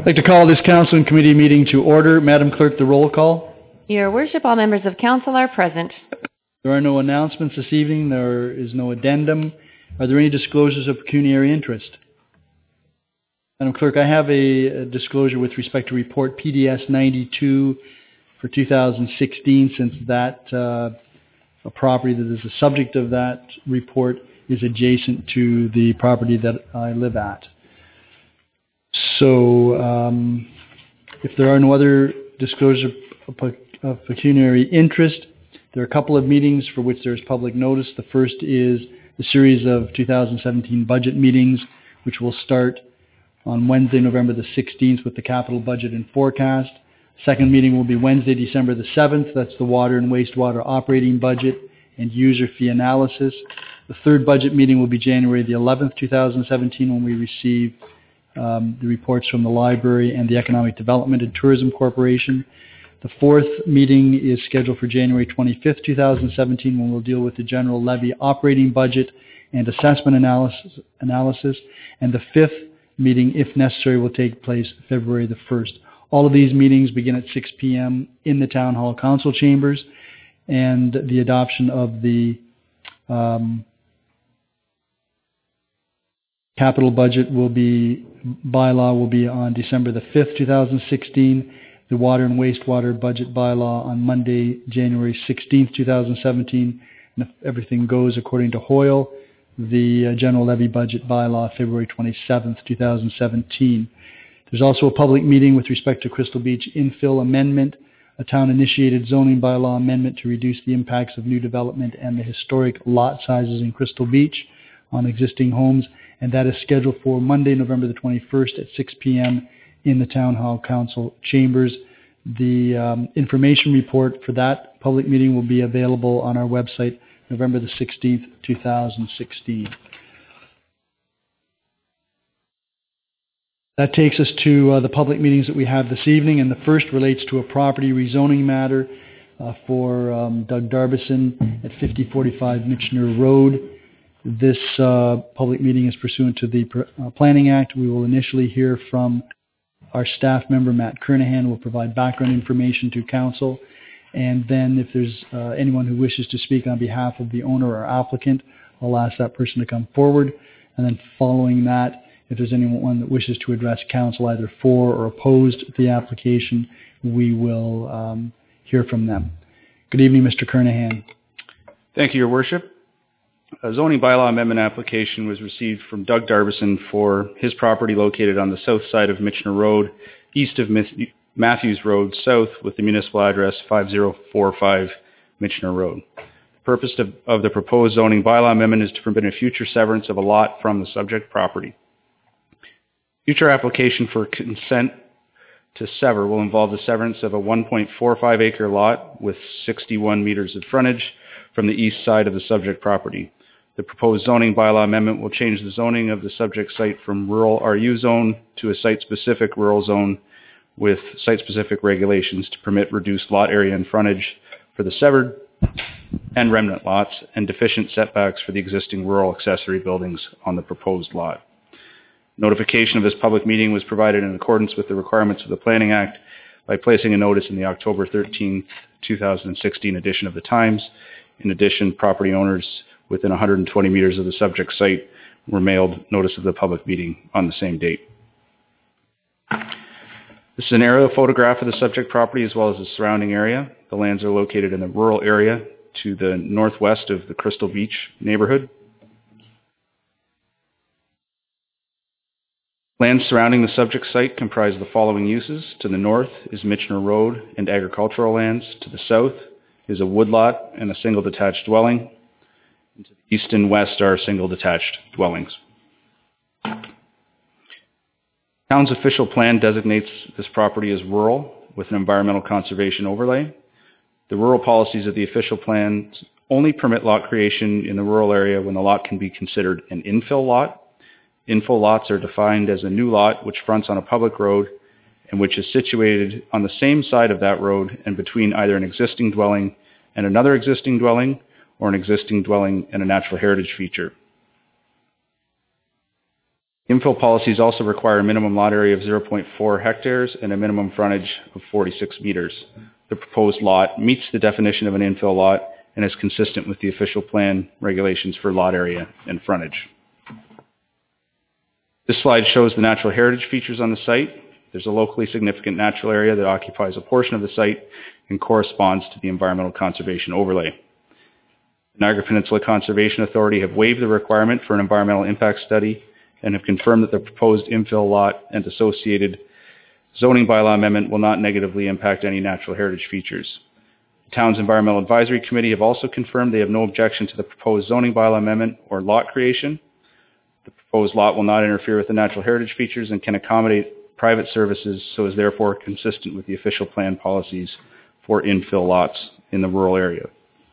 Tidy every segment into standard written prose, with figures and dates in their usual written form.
I'd like to call this council and committee meeting to order. Madam Clerk, the roll call. Your Worship, all members of council are present. There are no announcements this evening. There is no addendum. Are there any disclosures of pecuniary interest? Madam Clerk, I have a disclosure with respect to report PDS 92 for 2016, since that a property that is the subject of that report is adjacent to the property that I live at. So if there are no other disclosures of pecuniary interest, there are a couple of meetings for which there is public notice. The first is the series of 2017 budget meetings, which will start on Wednesday, November the 16th with the capital budget and forecast. Second meeting will be Wednesday, December the 7th. That's the water and wastewater operating budget and user fee analysis. The third budget meeting will be January the 11th, 2017, when we receive the reports from the library and the Economic Development and Tourism Corporation. The fourth meeting is scheduled for January 25th, 2017, when we'll deal with the general levy operating budget and assessment analysis. And the fifth meeting, if necessary, will take place February the 1st. All of these meetings begin at 6 p.m. in the Town Hall Council Chambers, and the adoption of the capital budget bylaw will be on December the 5th, 2016. The water and wastewater budget bylaw on Monday, January 16th, 2017. And if everything goes according to Hoyle, the general levy budget bylaw February 27th, 2017. There's also a public meeting with respect to Crystal Beach infill amendment, a town-initiated zoning bylaw amendment to reduce the impacts of new development and the historic lot sizes in Crystal Beach on existing homes, and that is scheduled for Monday, November the 21st at 6 p.m. in the Town Hall Council Chambers. The information report for that public meeting will be available on our website November the 16th, 2016. That takes us to the public meetings that we have this evening, and the first relates to a property rezoning matter for Doug Darbison at 5045 Michener Road. This public meeting is pursuant to the Planning Act. We will initially hear from our staff member, Matt Kernahan, who will provide background information to council. And then if there's anyone who wishes to speak on behalf of the owner or applicant, I'll ask that person to come forward. And then following that, if there's anyone that wishes to address council either for or opposed to the application, we will hear from them. Good evening, Mr. Kernahan. Thank you, Your Worship. A zoning bylaw amendment application was received from Doug Darbison for his property located on the south side of Michener Road, east of Matthews Road, south with the municipal address 5045 Michener Road. The purpose of the proposed zoning bylaw amendment is to permit a future severance of a lot from the subject property. Future application for consent to sever will involve the severance of a 1.45 acre lot with 61 meters of frontage from the east side of the subject property. The proposed zoning bylaw amendment will change the zoning of the subject site from rural RU zone to a site-specific rural zone with site-specific regulations to permit reduced lot area and frontage for the severed and remnant lots and deficient setbacks for the existing rural accessory buildings on the proposed lot. Notification of this public meeting was provided in accordance with the requirements of the Planning Act by placing a notice in the October 13, 2016 edition of the Times. In addition, property owners within 120 meters of the subject site were mailed notice of the public meeting on the same date. This is an aerial photograph of the subject property as well as the surrounding area. The lands are located in the rural area to the northwest of the Crystal Beach neighborhood. Lands surrounding the subject site comprise the following uses. To the north is Michener Road and agricultural lands. To the south is a woodlot and a single detached dwelling. And to the east and west are single detached dwellings. Town's official plan designates this property as rural with an environmental conservation overlay. The rural policies of the official plan only permit lot creation in the rural area when the lot can be considered an infill lot. Infill lots are defined as a new lot which fronts on a public road and which is situated on the same side of that road and between either an existing dwelling and another existing dwelling or an existing dwelling and a natural heritage feature. Infill policies also require a minimum lot area of 0.4 hectares and a minimum frontage of 46 meters. The proposed lot meets the definition of an infill lot and is consistent with the official plan regulations for lot area and frontage. This slide shows the natural heritage features on the site. There's a locally significant natural area that occupies a portion of the site and corresponds to the environmental conservation overlay. The Niagara Peninsula Conservation Authority have waived the requirement for an environmental impact study and have confirmed that the proposed infill lot and associated zoning bylaw amendment will not negatively impact any natural heritage features. The town's Environmental Advisory Committee have also confirmed they have no objection to the proposed zoning bylaw amendment or lot creation. The proposed lot will not interfere with the natural heritage features and can accommodate private services, so is therefore consistent with the official plan policies for infill lots in the rural area.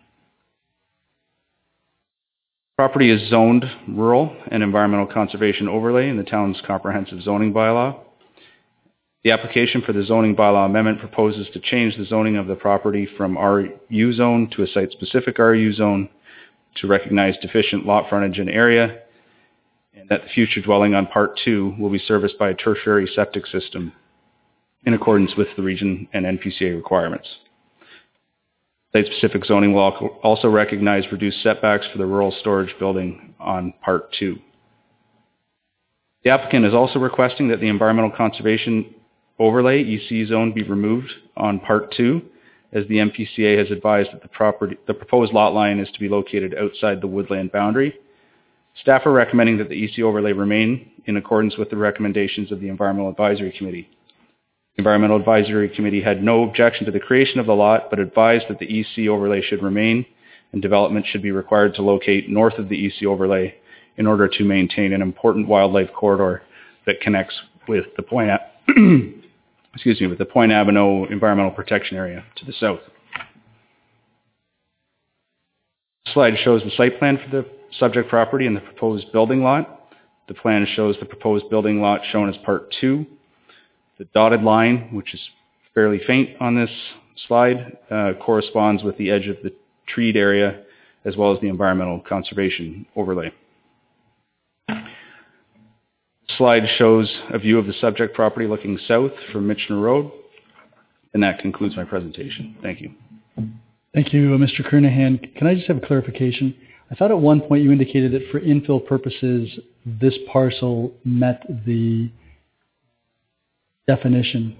Property is zoned rural and environmental conservation overlay in the town's comprehensive zoning bylaw. The application for the zoning bylaw amendment proposes to change the zoning of the property from RU zone to a site-specific RU zone to recognize deficient lot frontage and area, and that the future dwelling on Part 2 will be serviced by a tertiary septic system in accordance with the region and NPCA requirements. Site-specific zoning will also recognize reduced setbacks for the rural storage building on Part 2. The applicant is also requesting that the environmental conservation overlay EC zone be removed on Part 2, as the NPCA has advised that the proposed lot line is to be located outside the woodland boundary. Staff are recommending that the EC overlay remain in accordance with the recommendations of the Environmental Advisory Committee. The Environmental Advisory Committee had no objection to the creation of the lot, but advised that the EC overlay should remain and development should be required to locate north of the EC overlay in order to maintain an important wildlife corridor that connects with the Point Abino Environmental Protection Area to the south. This slide shows the site plan for the subject property and the proposed building lot. The plan shows the proposed building lot shown as Part 2. The dotted line, which is fairly faint on this slide, corresponds with the edge of the treed area as well as the environmental conservation overlay. The slide shows a view of the subject property looking south from Michener Road, and that concludes my presentation. Thank you. Thank you, Mr. Kernahan. Can I just have a clarification? I thought at one point you indicated that for infill purposes, this parcel met the definition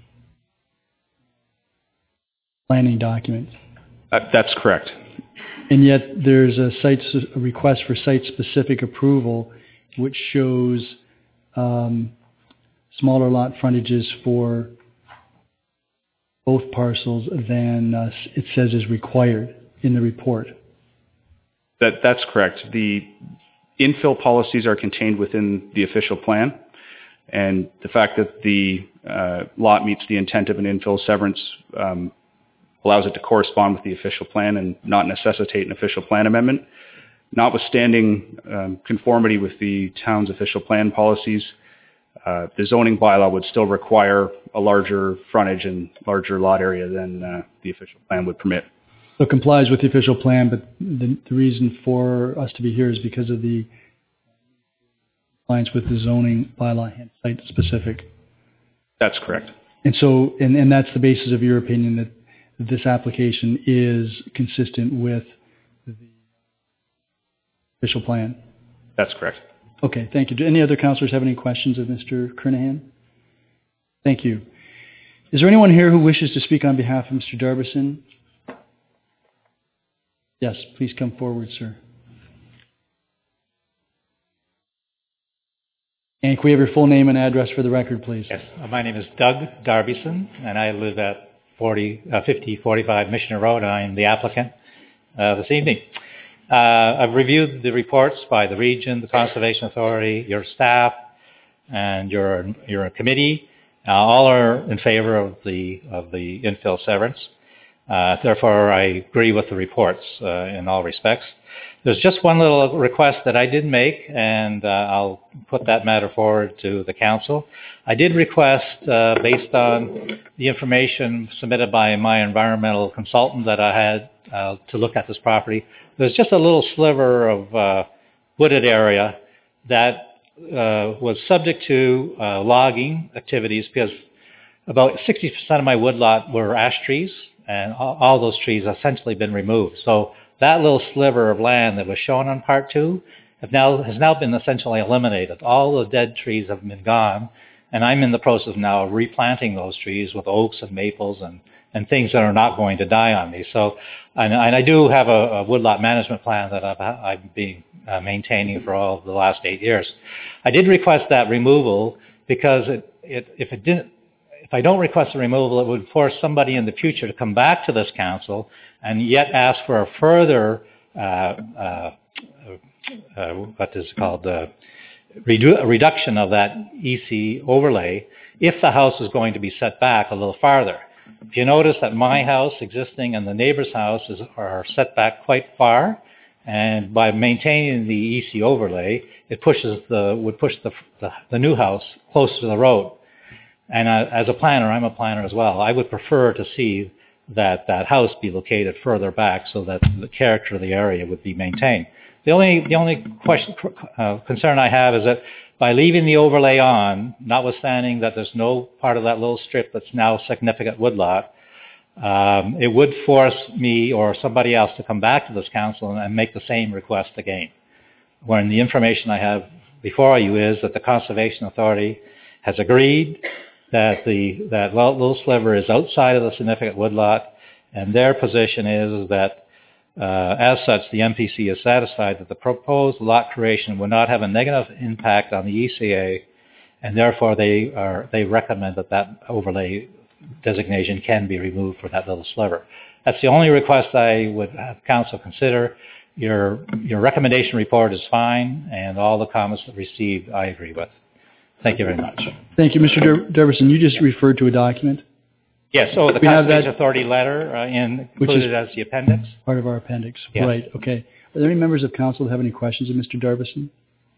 planning document. That's correct. And yet there's a request for site-specific approval, which shows smaller lot frontages for both parcels than it says is required in the report. That's correct. The infill policies are contained within the official plan, and the fact that the lot meets the intent of an infill severance allows it to correspond with the official plan and not necessitate an official plan amendment. Notwithstanding conformity with the town's official plan policies, the zoning bylaw would still require a larger frontage and larger lot area than the official plan would permit. So it complies with the official plan, but the reason for us to be here is because of the compliance with the zoning bylaw and site specific. That's correct. And so, and that's the basis of your opinion that this application is consistent with the official plan? That's correct. Okay, thank you. Do any other councillors have any questions of Mr. Kernahan? Thank you. Is there anyone here who wishes to speak on behalf of Mr. Darbison? Yes, please come forward, sir. And can we have your full name and address for the record, please? Yes, my name is Doug Darbison, and I live at 5045 Michener Road, and I am the applicant this evening. I've reviewed the reports by the region, the Conservation Authority, your staff, and your committee. All are in favor of the infill severance. Therefore, I agree with the reports in all respects. There's just one little request that I did make, and I'll put that matter forward to the council. I did request, based on the information submitted by my environmental consultant that I had to look at this property, there's just a little sliver of wooded area that was subject to logging activities because about 60% of my woodlot were ash trees, and all those trees have essentially been removed. So that little sliver of land that was shown on Part 2 has now been essentially eliminated. All the dead trees have been gone, and I'm in the process now of replanting those trees with oaks and maples and things that are not going to die on me. So, and I do have a woodlot management plan that I've been maintaining for all of the last 8 years. I did request that removal because if I don't request the removal, it would force somebody in the future to come back to this council and yet ask for a further, reduction of that EC overlay if the house is going to be set back a little farther. If you notice that my house existing and the neighbor's house are set back quite far, and by maintaining the EC overlay, it would push the new house closer to the road. And as a planner, I'm a planner as well, I would prefer to see that house be located further back so that the character of the area would be maintained. The only concern I have is that by leaving the overlay on, notwithstanding that there's no part of that little strip that's now significant woodlot, it would force me or somebody else to come back to this council and make the same request again. When the information I have before you is that the Conservation Authority has agreed that that little sliver is outside of the significant woodlot, and their position is that as such, the MPC is satisfied that the proposed lot creation will not have a negative impact on the ECA, and therefore they recommend that overlay designation can be removed for that little sliver. That's the only request I would have council consider. Your recommendation report is fine, and all the comments that received I agree with. Thank you very much. Thank you, Mr. Derbyson. You just referred to a document? Yes, so the Conservation Authority letter included as the appendix. Part of our appendix. Yes. Right, okay. Are there any members of council that have any questions of Mr. Derbyson?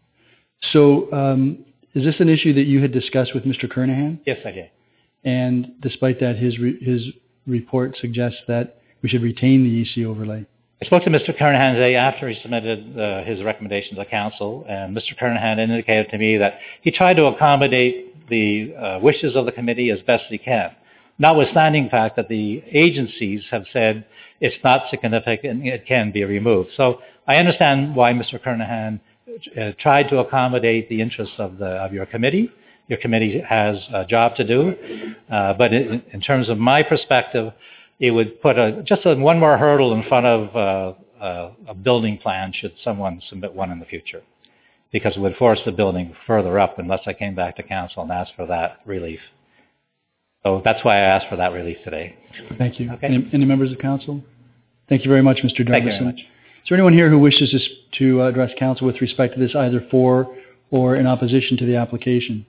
So is this an issue that you had discussed with Mr. Kernahan? Yes, I did. And despite that, his report suggests that we should retain the EC overlay. I spoke to Mr. Kernahan today after he submitted his recommendation to the council, and Mr. Kernahan indicated to me that he tried to accommodate the wishes of the committee as best he can, notwithstanding the fact that the agencies have said it's not significant, it can be removed. So I understand why Mr. Kernahan tried to accommodate the interests of your committee. Your committee has a job to do, but in terms of my perspective, it would put just one more hurdle in front of a building plan should someone submit one in the future, because it would force the building further up unless I came back to council and asked for that relief. So that's why I asked for that relief today. Thank you. Okay. Any members of council? Thank you very much, Mr. Derbyson. Thank you very much. Is there anyone here who wishes to address council with respect to this, either for or in opposition to the application?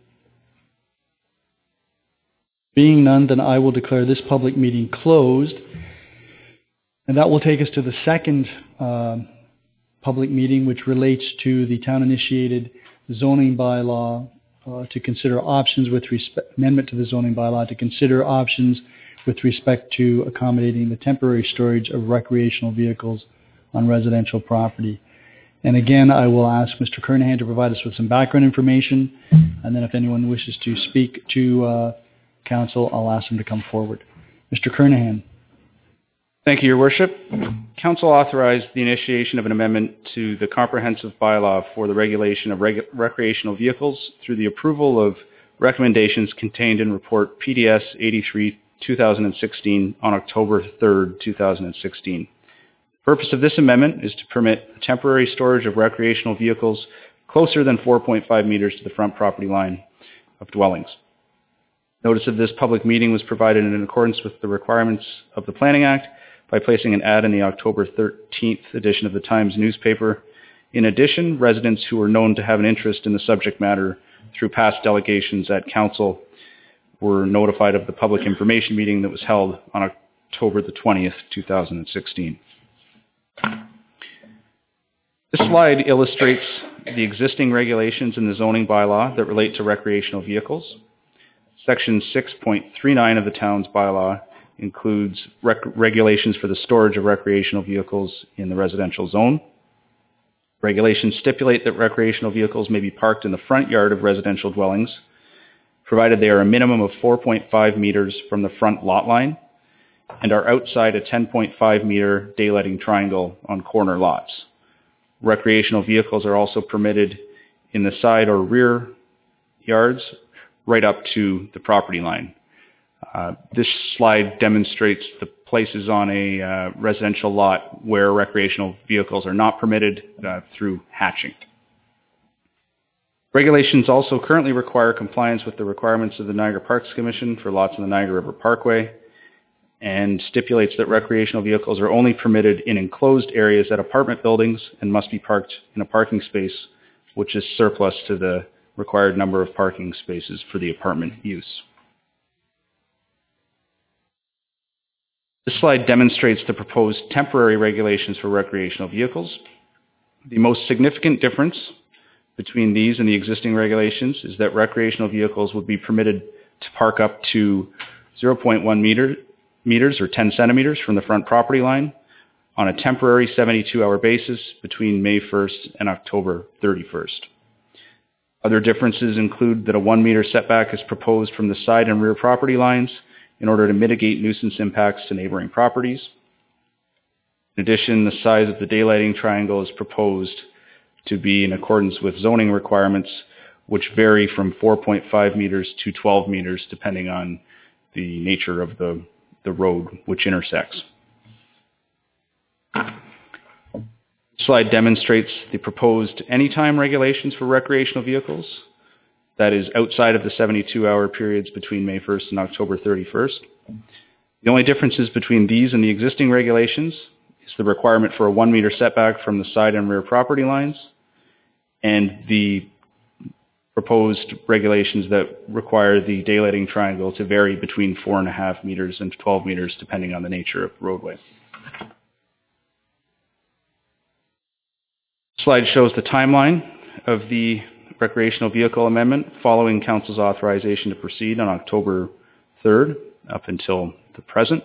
Being none, then I will declare this public meeting closed. And that will take us to the second public meeting, which relates to the town-initiated zoning bylaw to consider options with respect, amendment to the zoning bylaw to consider options with respect to accommodating the temporary storage of recreational vehicles on residential property. And again, I will ask Mr. Kernahan to provide us with some background information, and then if anyone wishes to speak to council, I'll ask them to come forward. Mr. Kernahan. Thank you, Your Worship. Council authorized the initiation of an amendment to the comprehensive bylaw for the regulation of recreational vehicles through the approval of recommendations contained in Report PDS 83/2016 on October 3rd, 2016. The purpose of this amendment is to permit temporary storage of recreational vehicles closer than 4.5 meters to the front property line of dwellings. Notice of this public meeting was provided in accordance with the requirements of the Planning Act by placing an ad in the October 13th edition of the Times newspaper. In addition, residents who were known to have an interest in the subject matter through past delegations at council were notified of the public information meeting that was held on October the 20th, 2016. This slide illustrates the existing regulations in the zoning bylaw that relate to recreational vehicles. Section 6.39 of the town's bylaw includes regulations for the storage of recreational vehicles in the residential zone. Regulations stipulate that recreational vehicles may be parked in the front yard of residential dwellings, provided they are a minimum of 4.5 meters from the front lot line and are outside a 10.5 meter daylighting triangle on corner lots. Recreational vehicles are also permitted in the side or rear yards right up to the property line. This slide demonstrates the places on a residential lot where recreational vehicles are not permitted through hatching. Regulations also currently require compliance with the requirements of the Niagara Parks Commission for lots in the Niagara River Parkway, and stipulates that recreational vehicles are only permitted in enclosed areas at apartment buildings and must be parked in a parking space which is surplus to the required number of parking spaces for the apartment use. This slide demonstrates the proposed temporary regulations for recreational vehicles. The most significant difference between these and the existing regulations is that recreational vehicles would be permitted to park up to 0.1 meters or 10 centimeters from the front property line on a temporary 72-hour basis between May 1st and October 31st. Other differences include that a 1 meter setback is proposed from the side and rear property lines in order to mitigate nuisance impacts to neighboring properties. In addition, the size of the daylighting triangle is proposed to be in accordance with zoning requirements, which vary from 4.5 meters to 12 meters depending on the nature of the road which intersects. This slide demonstrates the proposed anytime regulations for recreational vehicles. That is outside of the 72-hour periods between May 1st and October 31st. The only differences between these and the existing regulations is the requirement for a 1 meter setback from the side and rear property lines, and the proposed regulations that require the daylighting triangle to vary between 4.5 meters and 12 meters depending on the nature of the roadway. Slide shows the timeline of the recreational vehicle amendment following Council's authorization to proceed on October 3rd up until the present.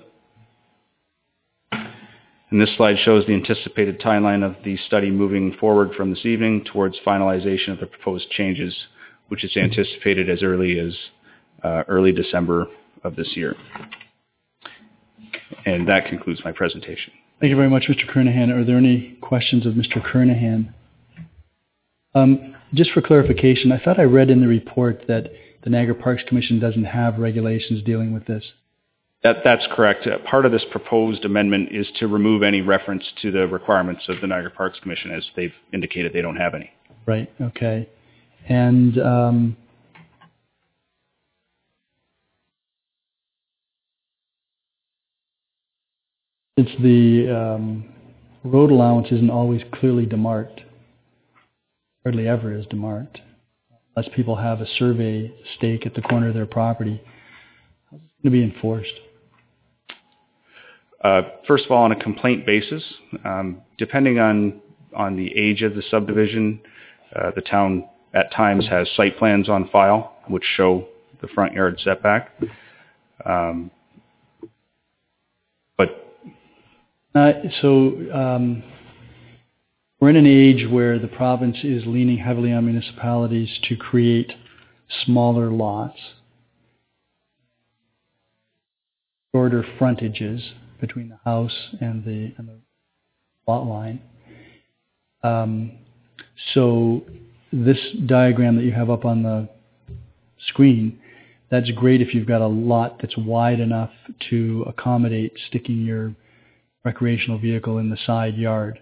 And this slide shows the anticipated timeline of the study moving forward from this evening towards finalization of the proposed changes, which is anticipated as early as early December of this year. And that concludes my presentation. Thank you very much, Mr. Kernahan. Are there any questions of Mr. Kernahan? Just for clarification, I thought I read in the report that the Niagara Parks Commission doesn't have regulations dealing with this. That's correct. Part of this proposed amendment is to remove any reference to the requirements of the Niagara Parks Commission, as they've indicated they don't have any. Right, okay. And since the road allowance isn't always clearly demarked, hardly ever is demarked, unless people have a survey stake at the corner of their property, how's it going to be enforced? First of all, on a complaint basis, depending on the age of the subdivision, the town at times has site plans on file which show the front yard setback. We're in an age where the province is leaning heavily on municipalities to create smaller lots, shorter frontages between the house and the lot line. So this diagram that you have up on the screen, that's great if you've got a lot that's wide enough to accommodate sticking your recreational vehicle in the side yard.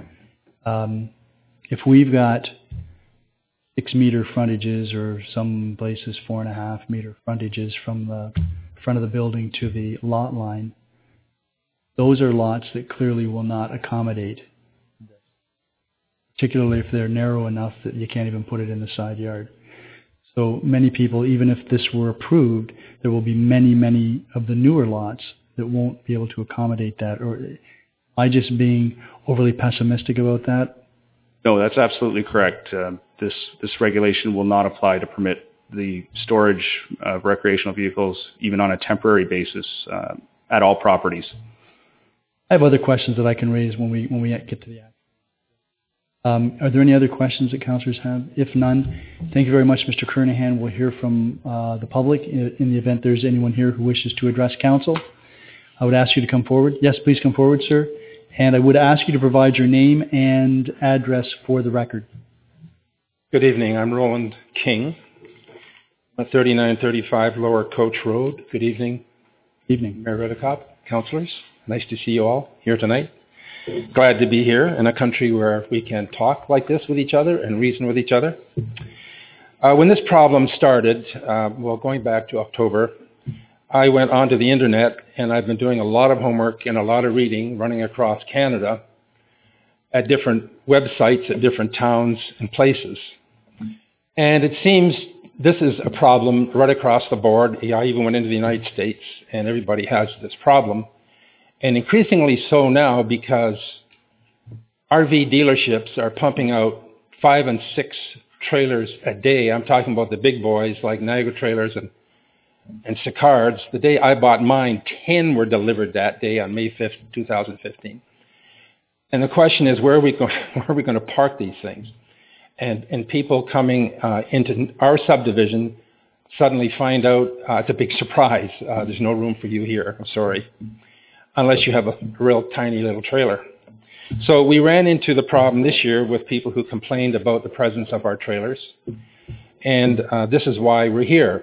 If we've got 6 meter frontages, or some places 4.5 meter frontages from the front of the building to the lot line, those are lots that clearly will not accommodate, particularly if they're narrow enough that you can't even put it in the side yard. So many people, even if this were approved, there will be many, many of the newer lots that won't be able to accommodate that. Or am I just being overly pessimistic about that? No, that's absolutely correct. This regulation will not apply to permit the storage of recreational vehicles, even on a temporary basis, at all properties. I have other questions that I can raise when we get to the action. Are there any other questions that councillors have? If none, thank you very much, Mr. Kernahan. We'll hear from the public in the event there's anyone here who wishes to address council. I would ask you to come forward. Yes, please come forward, sir. And I would ask you to provide your name and address for the record. Good evening. I'm Roland King, at 3935 Lower Coach Road. Good evening. Evening. Mayor Redekop, councillors. Nice to see you all here tonight. Glad to be here in a country where we can talk like this with each other and reason with each other. When this problem started, going back to October, I went onto the internet and I've been doing a lot of homework and a lot of reading running across Canada at different websites at different towns and places. And it seems this is a problem right across the board. I even went into the United States and everybody has this problem. And increasingly so now because RV dealerships are pumping out 5 and 6 trailers a day. I'm talking about the big boys like Niagara Trailers and Sicards. The day I bought mine, 10 were delivered that day on May 5th, 2015. And the question is, where are we going to park these things? And people coming into our subdivision suddenly find out it's a big surprise. There's no room for you here. I'm sorry. Unless you have a real tiny little trailer. So we ran into the problem this year with people who complained about the presence of our trailers. And this is why we're here.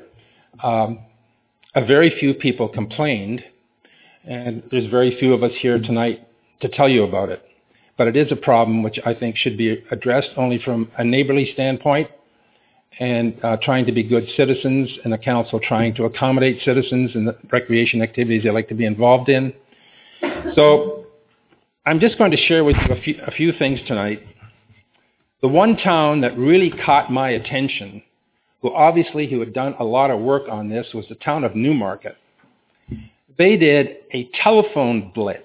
A very few people complained, and there's very few of us here tonight to tell you about it. But it is a problem which I think should be addressed only from a neighborly standpoint and trying to be good citizens and a council trying to accommodate citizens in the recreation activities they like to be involved in. So I'm just going to share with you a few things tonight. The one town that really caught my attention, who had done a lot of work on this, was the town of Newmarket. They did a telephone blitz,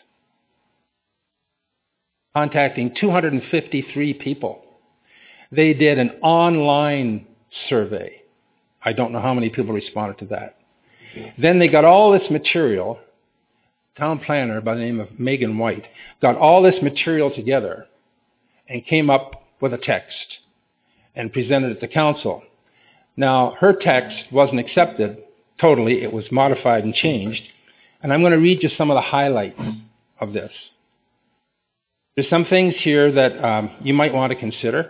contacting 253 people. They did an online survey. I don't know how many people responded to that. Then they got all this material. Town planner by the name of Megan White got all this material together and came up with a text and presented it to council. Now, her text wasn't accepted totally. It was modified and changed. And I'm going to read you some of the highlights of this. There's some things here that you might want to consider.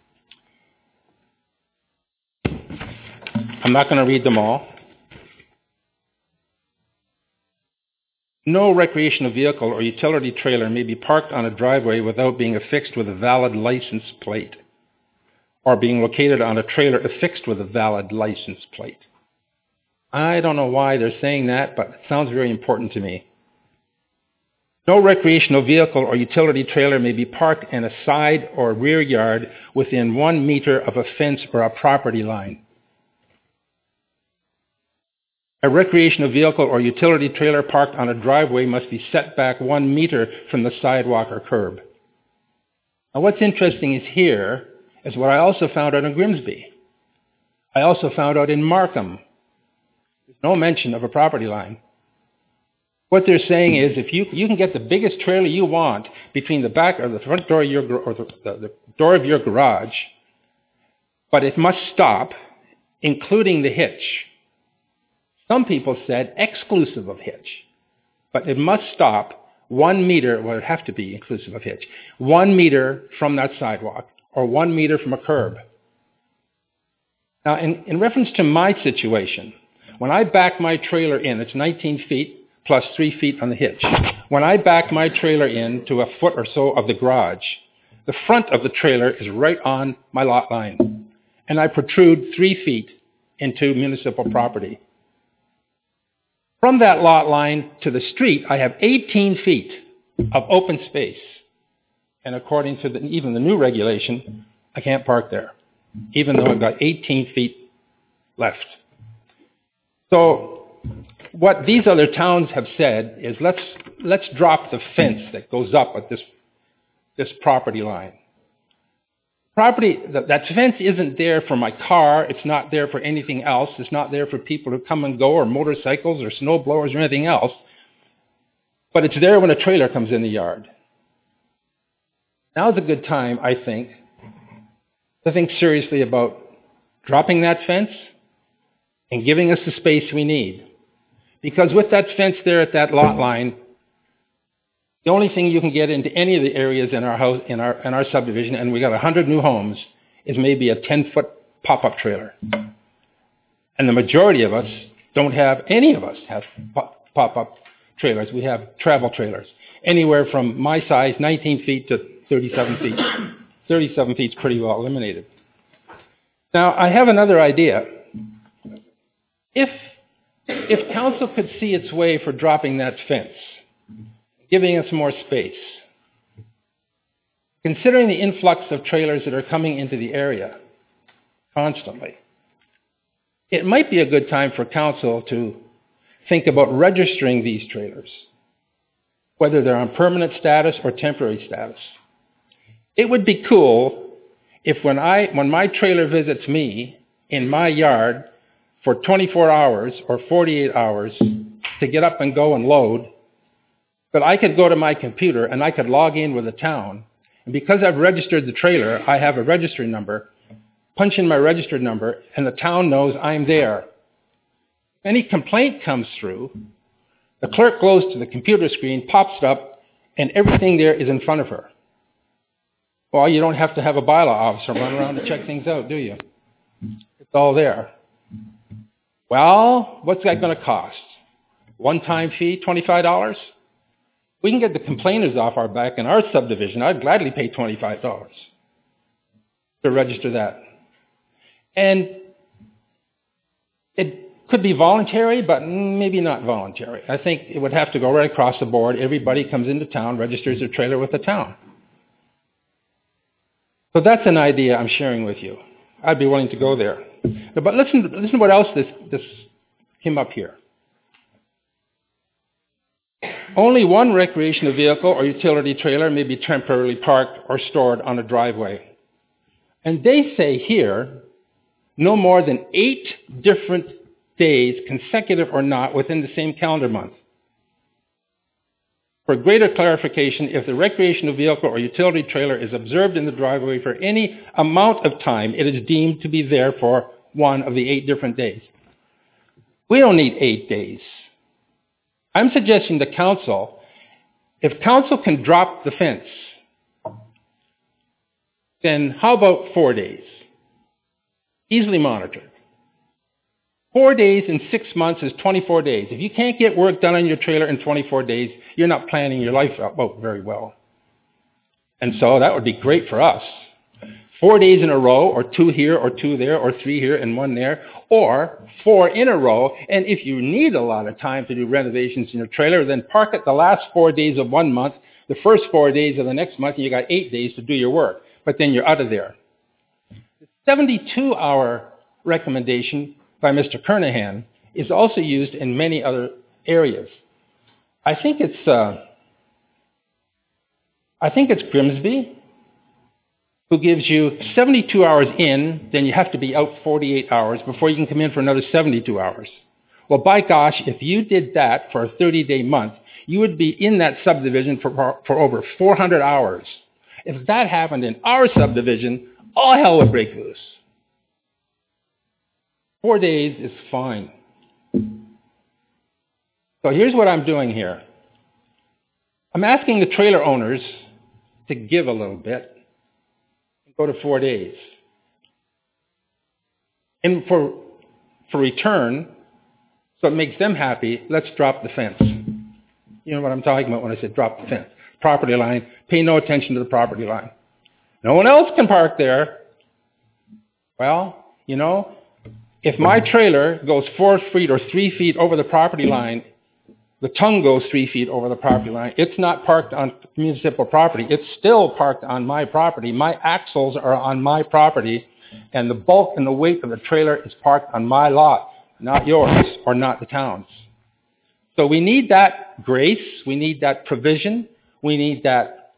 I'm not going to read them all. No recreational vehicle or utility trailer may be parked on a driveway without being affixed with a valid license plate or being located on a trailer affixed with a valid license plate. I don't know why they're saying that, but it sounds very important to me. No recreational vehicle or utility trailer may be parked in a side or rear yard within 1 meter of a fence or a property line. A recreational vehicle or utility trailer parked on a driveway must be set back 1 meter from the sidewalk or curb. Now, what's interesting is here is what I also found out in Grimsby. I also found out in Markham. There's no mention of a property line. What they're saying is if you can get the biggest trailer you want between the back or the front door of the door of your garage, but it must stop, including the hitch. Some people said exclusive of hitch, but it must stop 1 meter, well, it would have to be inclusive of hitch, 1 meter from that sidewalk or 1 meter from a curb. Now, in reference to my situation, when I back my trailer in, it's 19 feet plus 3 feet on the hitch. When I back my trailer in to a foot or so of the garage, the front of the trailer is right on my lot line, and I protrude 3 feet into municipal property. From that lot line to the street, I have 18 feet of open space. And according to even the new regulation, I can't park there, even though I've got 18 feet left. So what these other towns have said is let's drop the fence that goes up at this property line. That fence isn't there for my car. It's not there for anything else. It's not there for people to come and go or motorcycles or snow blowers or anything else. But it's there when a trailer comes in the yard. Now's a good time, I think, to think seriously about dropping that fence and giving us the space we need. Because with that fence there at that lot line, the only thing you can get into any of the areas in our house, in our subdivision, and we got 100 new homes, is maybe a 10-foot pop-up trailer. And the majority of us don't have, any of us have pop-up trailers. We have travel trailers. Anywhere from my size, 19 feet to 37 feet. 37 feet is pretty well eliminated. Now, I have another idea. If council could see its way for dropping that fence, giving us more space, considering the influx of trailers that are coming into the area constantly, it might be a good time for council to think about registering these trailers, whether they're on permanent status or temporary status. It would be cool if when my trailer visits me in my yard for 24 hours or 48 hours to get up and go and load, but I could go to my computer and I could log in with the town. And because I've registered the trailer, I have a registry number, punch in my registered number, and the town knows I'm there. Any complaint comes through, the clerk goes to the computer screen, pops it up, and everything there is in front of her. Well, you don't have to have a bylaw officer run around to check things out, do you? It's all there. Well, what's that going to cost? One-time fee, $25? We can get the complainers off our back in our subdivision. I'd gladly pay $25 to register that. And it could be voluntary, but maybe not voluntary. I think it would have to go right across the board. Everybody comes into town, registers their trailer with the town. So that's an idea I'm sharing with you. I'd be willing to go there. But listen what else this came up here. Only one recreational vehicle or utility trailer may be temporarily parked or stored on a driveway. And they say here, no more than 8 different days, consecutive or not, within the same calendar month. For greater clarification, if the recreational vehicle or utility trailer is observed in the driveway for any amount of time, it is deemed to be there for one of the 8 different days. We don't need 8 days. I'm suggesting to council, if council can drop the fence, then how about 4 days? Easily monitored. 4 days in 6 months is 24 days. If you can't get work done on your trailer in 24 days, you're not planning your life out very well. And so that would be great for us. 4 days in a row, or 2 here, or 2 there, or 3 here and 1 there, or 4 in a row. And if you need a lot of time to do renovations in your trailer, then park it the last 4 days of 1 month, the first 4 days of the next month, and you got 8 days to do your work. But then you're out of there. The 72-hour recommendation by Mr. Kernahan is also used in many other areas. I think it's Grimsby who gives you 72 hours in, then you have to be out 48 hours before you can come in for another 72 hours. Well, by gosh, if you did that for a 30-day month, you would be in that subdivision for over 400 hours. If that happened in our subdivision, all hell would break loose. 4 days is fine. So here's what I'm doing here. I'm asking the trailer owners to give a little bit and go to 4 days. And for return, so it makes them happy, let's drop the fence. You know what I'm talking about when I said drop the fence. Property line, pay no attention to the property line. No one else can park there. Well, you know, if my trailer goes 4 feet or 3 feet over the property line, the tongue goes 3 feet over the property line. It's not parked on municipal property. It's still parked on my property. My axles are on my property, and the bulk and the weight of the trailer is parked on my lot, not yours or not the town's. So we need that grace. We need that provision. We need that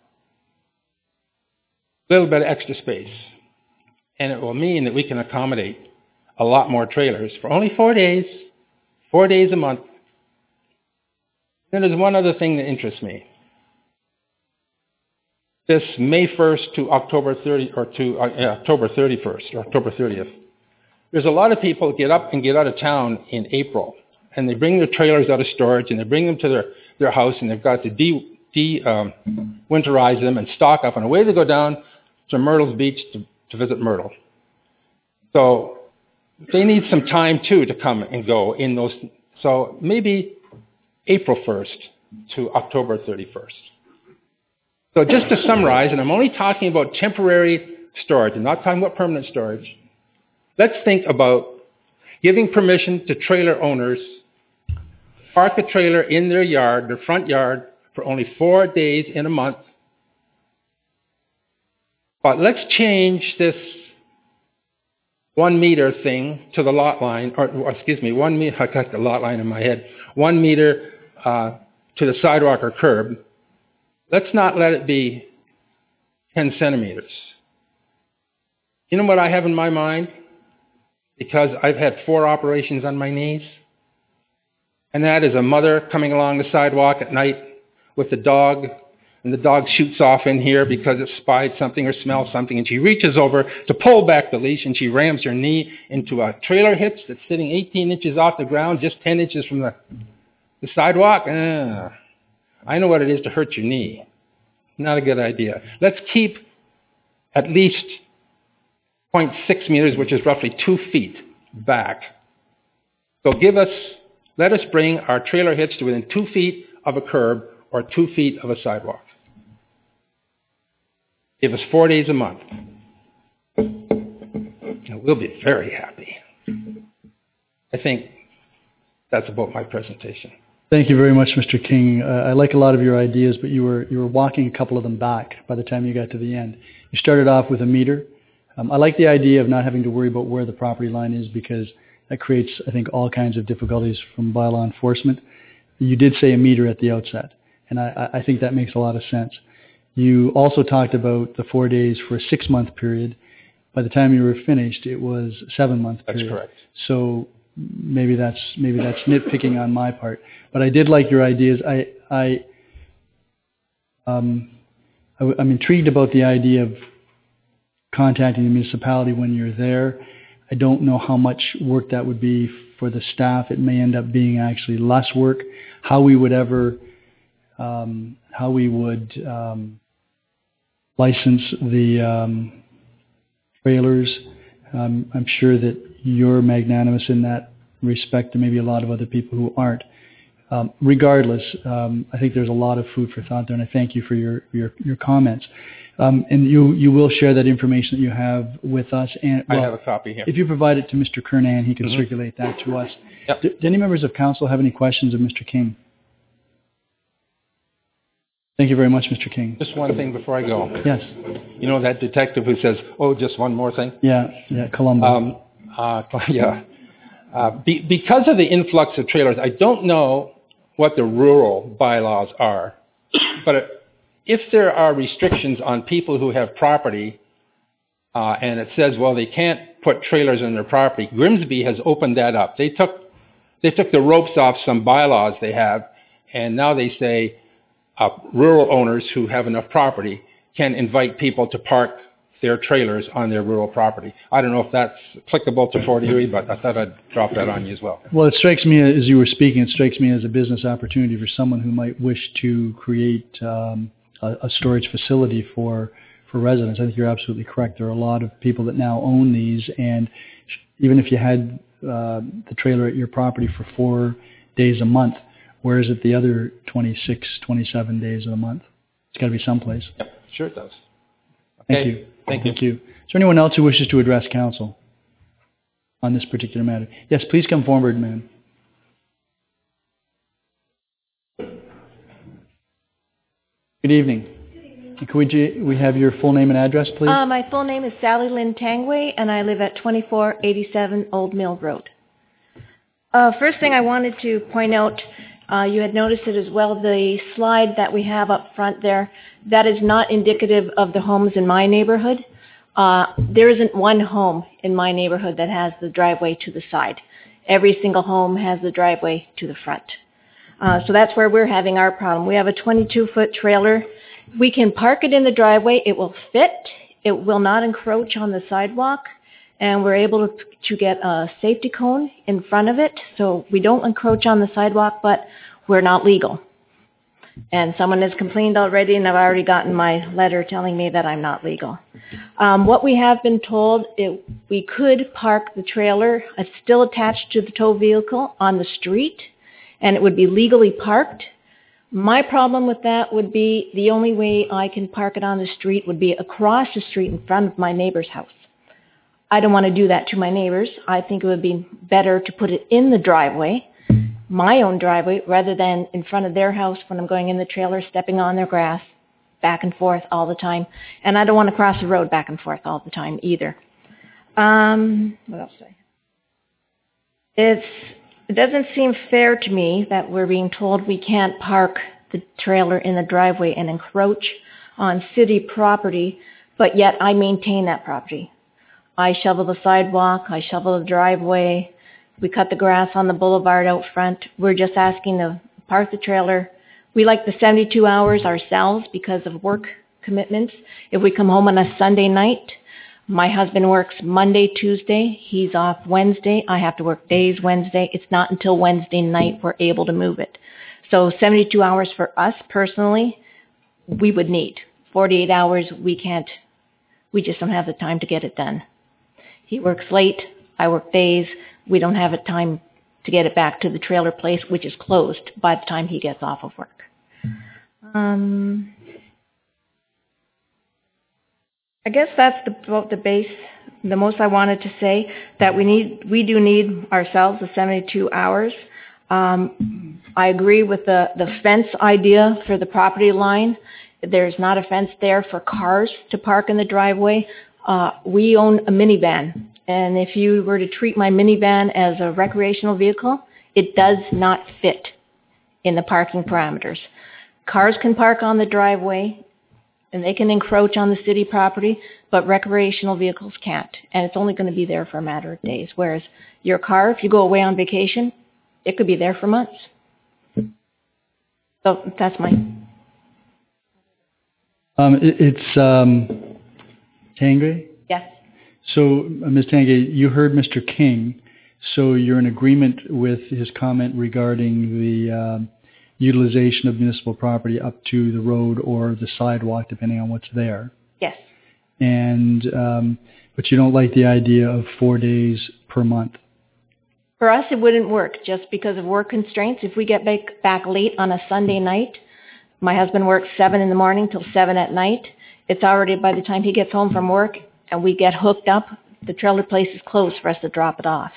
little bit of extra space. And it will mean that we can accommodate a lot more trailers for only 4 days, 4 days a month. Then there's one other thing that interests me. this May 1st to October 30 or to October 31st or October 30th. There's a lot of people that get up and get out of town in April, and they bring their trailers out of storage and they bring them to their house, and they've got to winterize them and stock up, and away they go down to Myrtle's Beach to visit Myrtle. So they need some time too to come and go in those. So maybe April 1st to October 31st. So just to summarize, and I'm only talking about temporary storage, I'm not talking about permanent storage. Let's think about giving permission to trailer owners to park a trailer in their yard, their front yard, for only 4 days in a month. But let's change this 1 meter thing to the lot line, or excuse me, 1 meter, I got the lot line in my head, 1 meter to the sidewalk or curb. Let's not let it be 10 centimeters. You know what I have in my mind? Because I've had 4 operations on my knees. And that is a mother coming along the sidewalk at night with the dog, and the dog shoots off in here because it spied something or smells something, and she reaches over to pull back the leash, and she rams her knee into a trailer hitch that's sitting 18 inches off the ground, just 10 inches from the sidewalk. I know what it is to hurt your knee. Not a good idea. Let's keep at least 0.6 meters, which is roughly 2 feet back. So let us bring our trailer hitch to within 2 feet of a curb or 2 feet of a sidewalk. Give us 4 days a month. And we'll be very happy. I think that's about my presentation. Thank you very much, Mr. King. I like a lot of your ideas, but you were walking a couple of them back by the time you got to the end. You started off with a meter. I like the idea of not having to worry about where the property line is, because that creates, I think, all kinds of difficulties from bylaw enforcement. You did say a meter at the outset, and I think that makes a lot of sense. You also talked about the 4 days for a 6-month period. By the time you were finished, it was a 7-month period. That's correct. So maybe that's nitpicking on my part, but I did like your ideas. I'm intrigued about the idea of contacting the municipality when you're there. I don't know how much work that would be for the staff. It may end up being actually less work. How we would license the trailers. I'm sure that you're magnanimous in that respect, and maybe a lot of other people who aren't. Regardless, I think there's a lot of food for thought there, and I thank you for your comments. And you will share that information that you have with us. And I have a copy here. If you provide it to Mr. Kernan, he can circulate that to us. Yep. Do any members of council have any questions of Mr. King? Thank you very much, Mr. King. Just one thing before I go. Yes. You know that detective who says, "Oh, just one more thing"? Yeah, Columbo. Because of the influx of trailers, I don't know what the rural bylaws are, but if there are restrictions on people who have property, and it says, well, they can't put trailers on their property, Grimsby has opened that up. They took the ropes off some bylaws they have, and now they say rural owners who have enough property can invite people to park their trailers on their rural property. I don't know if that's applicable to Fort Erie, but I thought I'd drop that on you as well. Well, it strikes me, as you were speaking, it strikes me as a business opportunity for someone who might wish to create a storage facility for residents. I think you're absolutely correct. There are a lot of people that now own these, and even if you had the trailer at your property for 4 days a month, where is it the other 26, 27 days of the month? It's got to be someplace. Yep, sure it does. Thank Okay. you. Thank you. Is there anyone else who wishes to address council on this particular matter? Yes, please come forward, ma'am. Good evening. Could we have your full name and address, please? My full name is Sally Lynn Tangway, and I live at 2487 Old Mill Road. First thing I wanted to point out, you had noticed it as well, the slide that we have up front there, that is not indicative of the homes in my neighborhood. There isn't one home in my neighborhood that has the driveway to the side. Every single home has the driveway to the front. So that's where we're having our problem. We have a 22-foot trailer, We can park it in the driveway. It will fit. It will not encroach on the sidewalk. And we're able to get a safety cone in front of it, so we don't encroach on the sidewalk, but we're not legal. And someone has complained already, and I've already gotten my letter telling me that I'm not legal. What we have been told, we could park the trailer, it's still attached to the tow vehicle, on the street, and it would be legally parked. My problem with that would be the only way I can park it on the street would be across the street in front of my neighbor's house. I don't want to do that to my neighbors. I think it would be better to put it in the driveway, my own driveway, rather than in front of their house when I'm going in the trailer, stepping on their grass back and forth all the time. And I don't want to cross the road back and forth all the time either. What else? It doesn't seem fair to me that we're being told we can't park the trailer in the driveway and encroach on city property, but yet I maintain that property. I shovel the sidewalk, I shovel the driveway, we cut the grass on the boulevard out front. We're just asking to park the trailer. We like the 72 hours ourselves because of work commitments. If we come home on a Sunday night, my husband works Monday, Tuesday, he's off Wednesday, I have to work days Wednesday. It's not until Wednesday night we're able to move it. So 72 hours for us personally, we would need. 48 hours, we just don't have the time to get it done. He works late, I work days. We don't have time to get it back to the trailer place, which is closed by the time he gets off of work. I guess that's the base, the most I wanted to say, that we do need ourselves the 72 hours. I agree with the fence idea for the property line. There's not a fence there for cars to park in the driveway. We own a minivan, and if you were to treat my minivan as a recreational vehicle, it does not fit in the parking parameters. Cars can park on the driveway, and they can encroach on the city property, but recreational vehicles can't, and it's only going to be there for a matter of days, whereas your car, if you go away on vacation, it could be there for months. So that's mine. It's Tanguay? Yes. So, Ms. Tanguay, you heard Mr. King, so you're in agreement with his comment regarding the utilization of municipal property up to the road or the sidewalk, depending on what's there. Yes. And but you don't like the idea of 4 days per month. For us, it wouldn't work just because of work constraints. If we get back late on a Sunday night, my husband works 7 in the morning till 7 at night. It's already by the time he gets home from work and we get hooked up, the trailer place is closed for us to drop it off.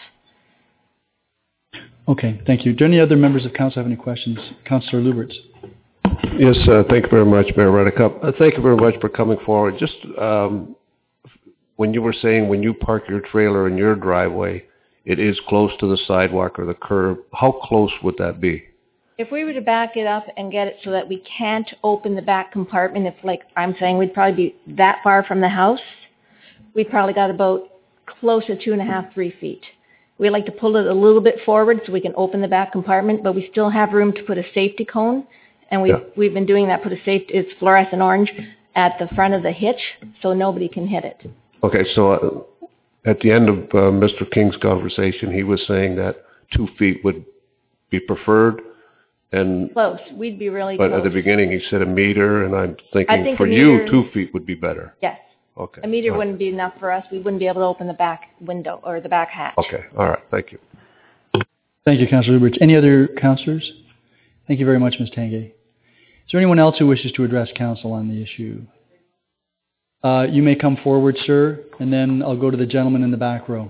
Okay, thank you. Do any other members of council have any questions? Councillor Lubberts. Yes, thank you very much, Mayor Redekup. Thank you very much for coming forward. Just when you were saying when you park your trailer in your driveway, it is close to the sidewalk or the curb, how close would that be? If we were to back it up and get it so that we can't open the back compartment, if like I'm saying we'd probably be that far from the house, we probably got about close to 2.5, 3 feet. We like to pull it a little bit forward so we can open the back compartment, but we still have room to put a safety cone. And we've been doing that, it's fluorescent orange at the front of the hitch so nobody can hit it. Okay, so at the end of Mr. King's conversation, he was saying that 2 feet would be preferred. And close. We'd be really but close. At the beginning he said a meter, and I'm thinking I think for you 2 feet would be better. Yes. Okay. A meter wouldn't be enough for us. We wouldn't be able to open the back window or the back hatch. Okay. All right. Thank you. Thank you, Councillor Lubberts. Any other councillors? Thank you very much, Ms. Tanguay. Is there anyone else who wishes to address council on the issue? You may come forward, sir, and then I'll go to the gentleman in the back row.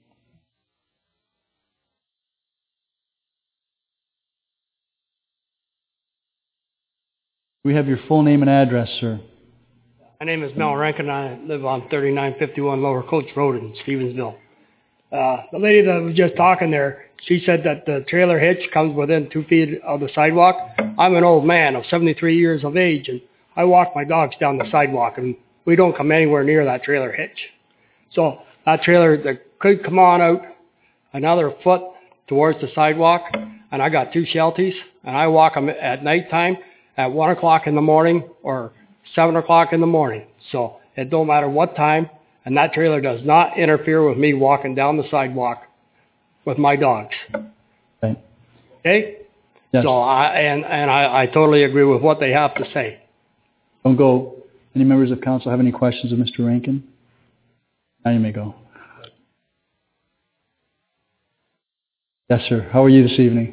We have your full name and address, sir. My name is Mel Rankin. I live on 3951 Lower Coach Road in Stevensville. The lady that was just talking there, she said that the trailer hitch comes within 2 feet of the sidewalk. I'm an old man of 73 years of age, and I walk my dogs down the sidewalk, and we don't come anywhere near that trailer hitch. So that trailer that could come on out another foot towards the sidewalk, and I got 2 Shelties, and I walk them at nighttime, at 1 o'clock in the morning or 7 o'clock in the morning. So it don't matter what time, and that trailer does not interfere with me walking down the sidewalk with my dogs. Right. Okay? Yes. So I totally agree with what they have to say. Don't go. Any members of council have any questions of Mr. Rankin? Now you may go. Yes, sir. How are you this evening?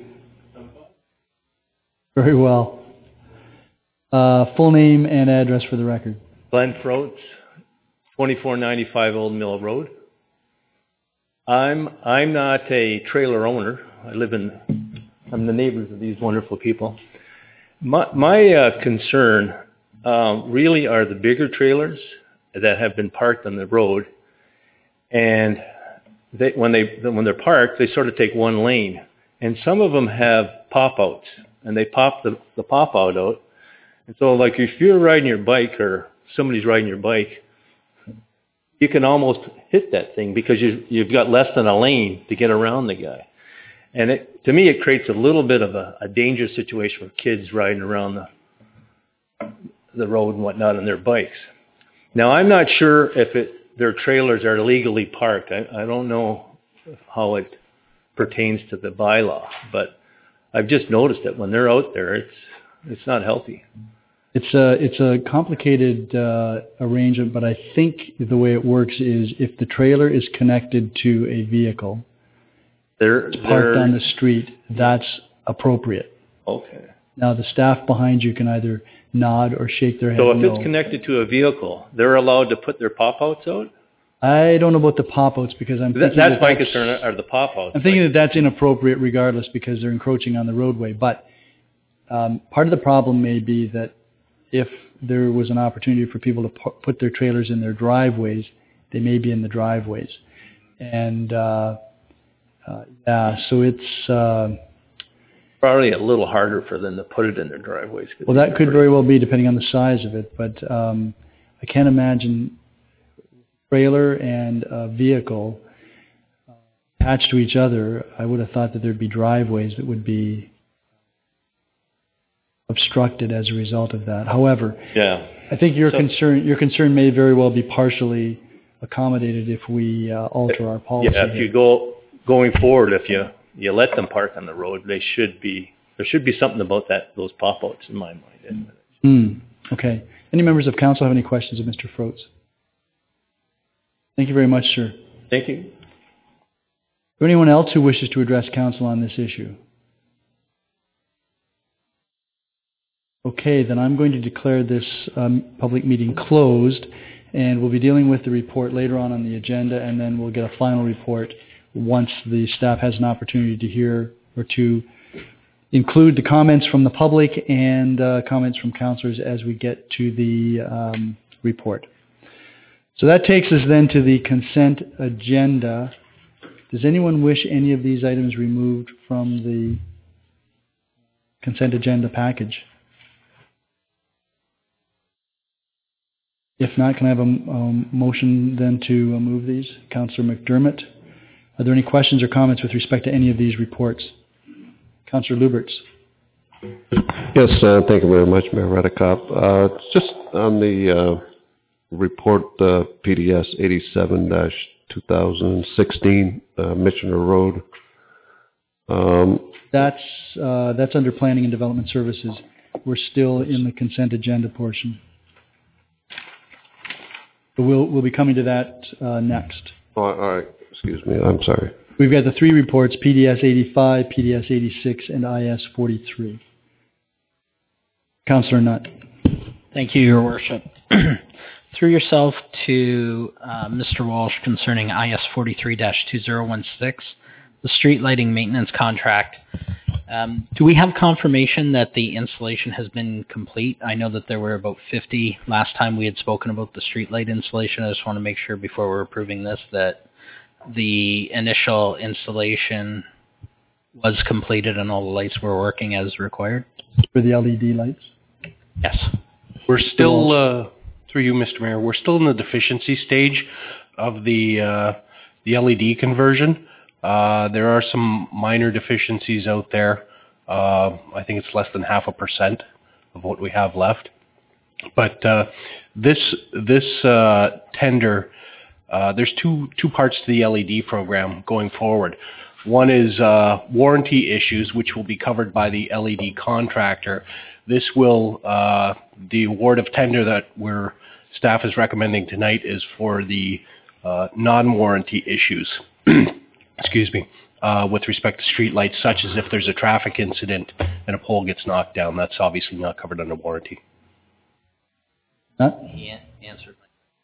Very well. Full name and address for the record. Glenn Froats, 2495 Old Mill Road. I'm not a trailer owner. I'm the neighbors of these wonderful people. My concern really are the bigger trailers that have been parked on the road, and when they're parked, they sort of take one lane, and some of them have pop-outs, and they pop the pop-out out. And so, like, if you're riding your bike or somebody's riding your bike, you can almost hit that thing because you've got less than a lane to get around the guy. And to me, it creates a little bit of a dangerous situation for kids riding around the road and whatnot on their bikes. Now, I'm not sure if their trailers are legally parked. I don't know how it pertains to the bylaw, but I've just noticed that when they're out there, it's not healthy. It's a complicated arrangement, but I think the way it works is if the trailer is connected to a vehicle, it's parked on the street, that's appropriate. Okay. Now, the staff behind you can either nod or shake their head So if no. it's connected to a vehicle, they're allowed to put their pop-outs out? I don't know about the pop-outs because I'm thinking that's my concern, are the pop-outs. I'm thinking that that's inappropriate regardless because they're encroaching on the roadway. But part of the problem may be that if there was an opportunity for people to put their trailers in their driveways, they may be in the driveways. And so it's... probably a little harder for them to put it in their driveways. Well, that could very well be depending on the size of it, but I can't imagine trailer and a vehicle attached to each other. I would have thought that there'd be driveways that would be obstructed as a result of that. However, I think your concern may very well be partially accommodated if we alter our policy. Yeah, if you going forward, if you let them park on the road, there should be something about those pop-outs in my mind. Okay. Any members of council have any questions of Mr. Froats? Thank you very much, sir. Thank you. Is there anyone else who wishes to address council on this issue? Okay, then I'm going to declare this public meeting closed, and we'll be dealing with the report later on the agenda, and then we'll get a final report once the staff has an opportunity to hear or to include the comments from the public and comments from councillors as we get to the report. So that takes us then to the consent agenda. Does anyone wish any of these items removed from the consent agenda package? If not, can I have a motion then to move these? Councillor McDermott. Are there any questions or comments with respect to any of these reports? Councillor Luberts. Yes, thank you very much, Mayor Redekop. Just on the report, PDS 87-2016, Michener Road. That's under Planning and Development Services. We're still in the consent agenda portion. But we'll be coming to that next. Oh, all right. Excuse me. I'm sorry. We've got the three reports, PDS 85, PDS 86, and IS 43. Councillor Nutt. Thank you, Your Worship. Through yourself to Mr. Walsh concerning IS 43-2016, the street lighting maintenance contract. Do we have confirmation that the installation has been complete? I know that there were about 50 last time we had spoken about the street light installation. I just want to make sure before we're approving this that the initial installation was completed and all the lights were working as required. For the LED lights? Yes. We're still, through you, Mr. Mayor, we're still in the deficiency stage of the LED conversion. There are some minor deficiencies out there. I think it's less than 0.5% what we have left. But this tender, there's two parts to the LED program going forward. One is warranty issues, which will be covered by the LED contractor. This will, the award of tender that staff is recommending tonight is for the non-warranty issues, excuse me, with respect to street lights, such as if there's a traffic incident and a pole gets knocked down. That's obviously not covered under warranty. He answered.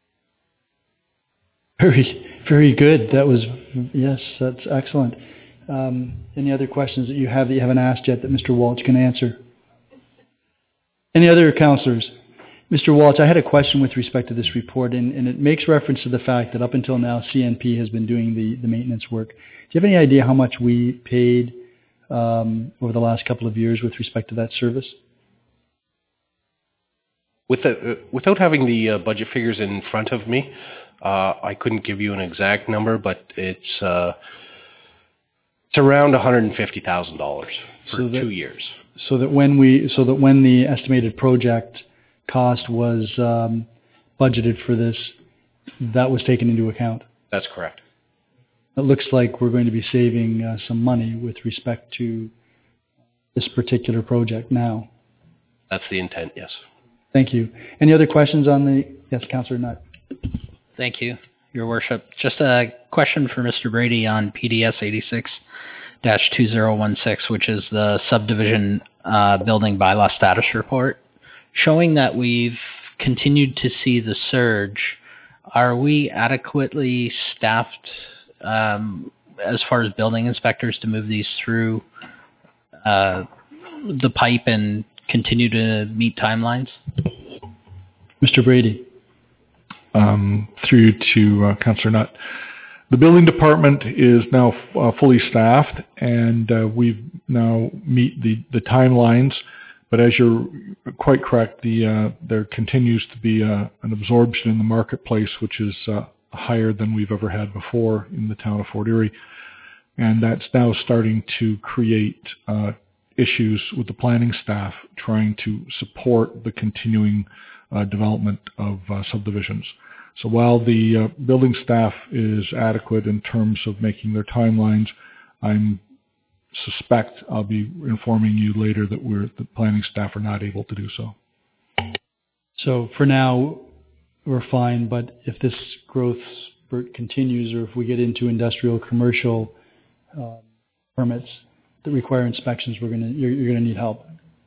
Very good. That was, yes, that's excellent. Any other questions that you haven't asked yet that Mr. Walsh can answer? Any other councillors? Mr. Walsh, I had a question with respect to this report, and it makes reference to the fact that up until now, CNP has been doing the maintenance work. Do you have any idea how much we paid over the last couple of years with respect to that service? Without having the budget figures in front of me, I couldn't give you an exact number, but it's around $150,000 for 2 years. So that when the estimated project cost was budgeted for this, that was taken into account. That's correct. It looks like we're going to be saving some money with respect to this particular project now. That's the intent, yes. Thank you. Any other questions on the... Yes, Councillor Nutt. Thank you, Your Worship. Just a question for Mr. Brady on PDS 86-2016, which is the subdivision building bylaw status report. Showing that we've continued to see the surge, are we adequately staffed as far as building inspectors to move these through the pipe and continue to meet timelines? Mr. Brady. Through you to Councillor Nutt. The building department is now fully staffed, and we've now meet the timelines. But as you're quite correct, there continues to be an absorption in the marketplace, which is higher than we've ever had before in the town of Fort Erie. And that's now starting to create issues with the planning staff trying to support the continuing development of subdivisions. So while the building staff is adequate in terms of making their timelines, I suspect I'll be informing you later that the planning staff are not able to do so. So for now, we're fine, but if this growth spurt continues, or if we get into industrial commercial permits that require inspections, you're going to need help.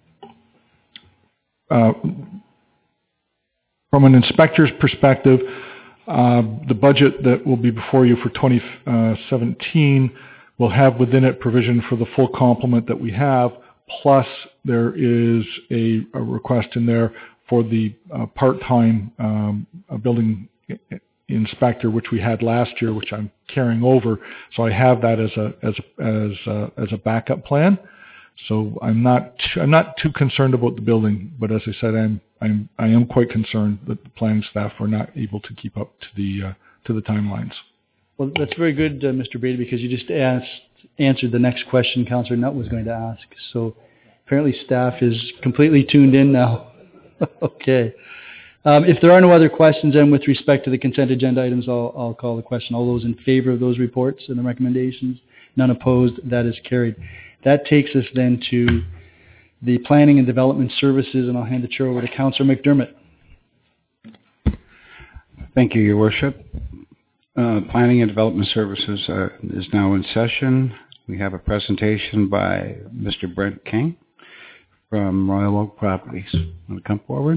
From an inspector's perspective, the budget that will be before you for 2017 will have within it provision for the full complement that we have, plus there is a request in there for the part-time building inspector, which we had last year, which I'm carrying over. So I have that as a backup plan. So I'm not too concerned about the building, but as I said, I am quite concerned that the planning staff are not able to keep up to the timelines. Well, that's very good, Mr. Brady, because you just answered the next question Councillor Nutt was going to ask. So apparently staff is completely tuned in now. Okay. If there are no other questions, then with respect to the consent agenda items, I'll call the question. All those in favor of those reports and the recommendations? None opposed? That is carried. That takes us then to the Planning and Development Services, and I'll hand the chair over to Councillor McDermott. Thank you, Your Worship. Planning and Development Services is now in session. We have a presentation by Mr. Brent King from Royal Oak Properties. Want to come forward?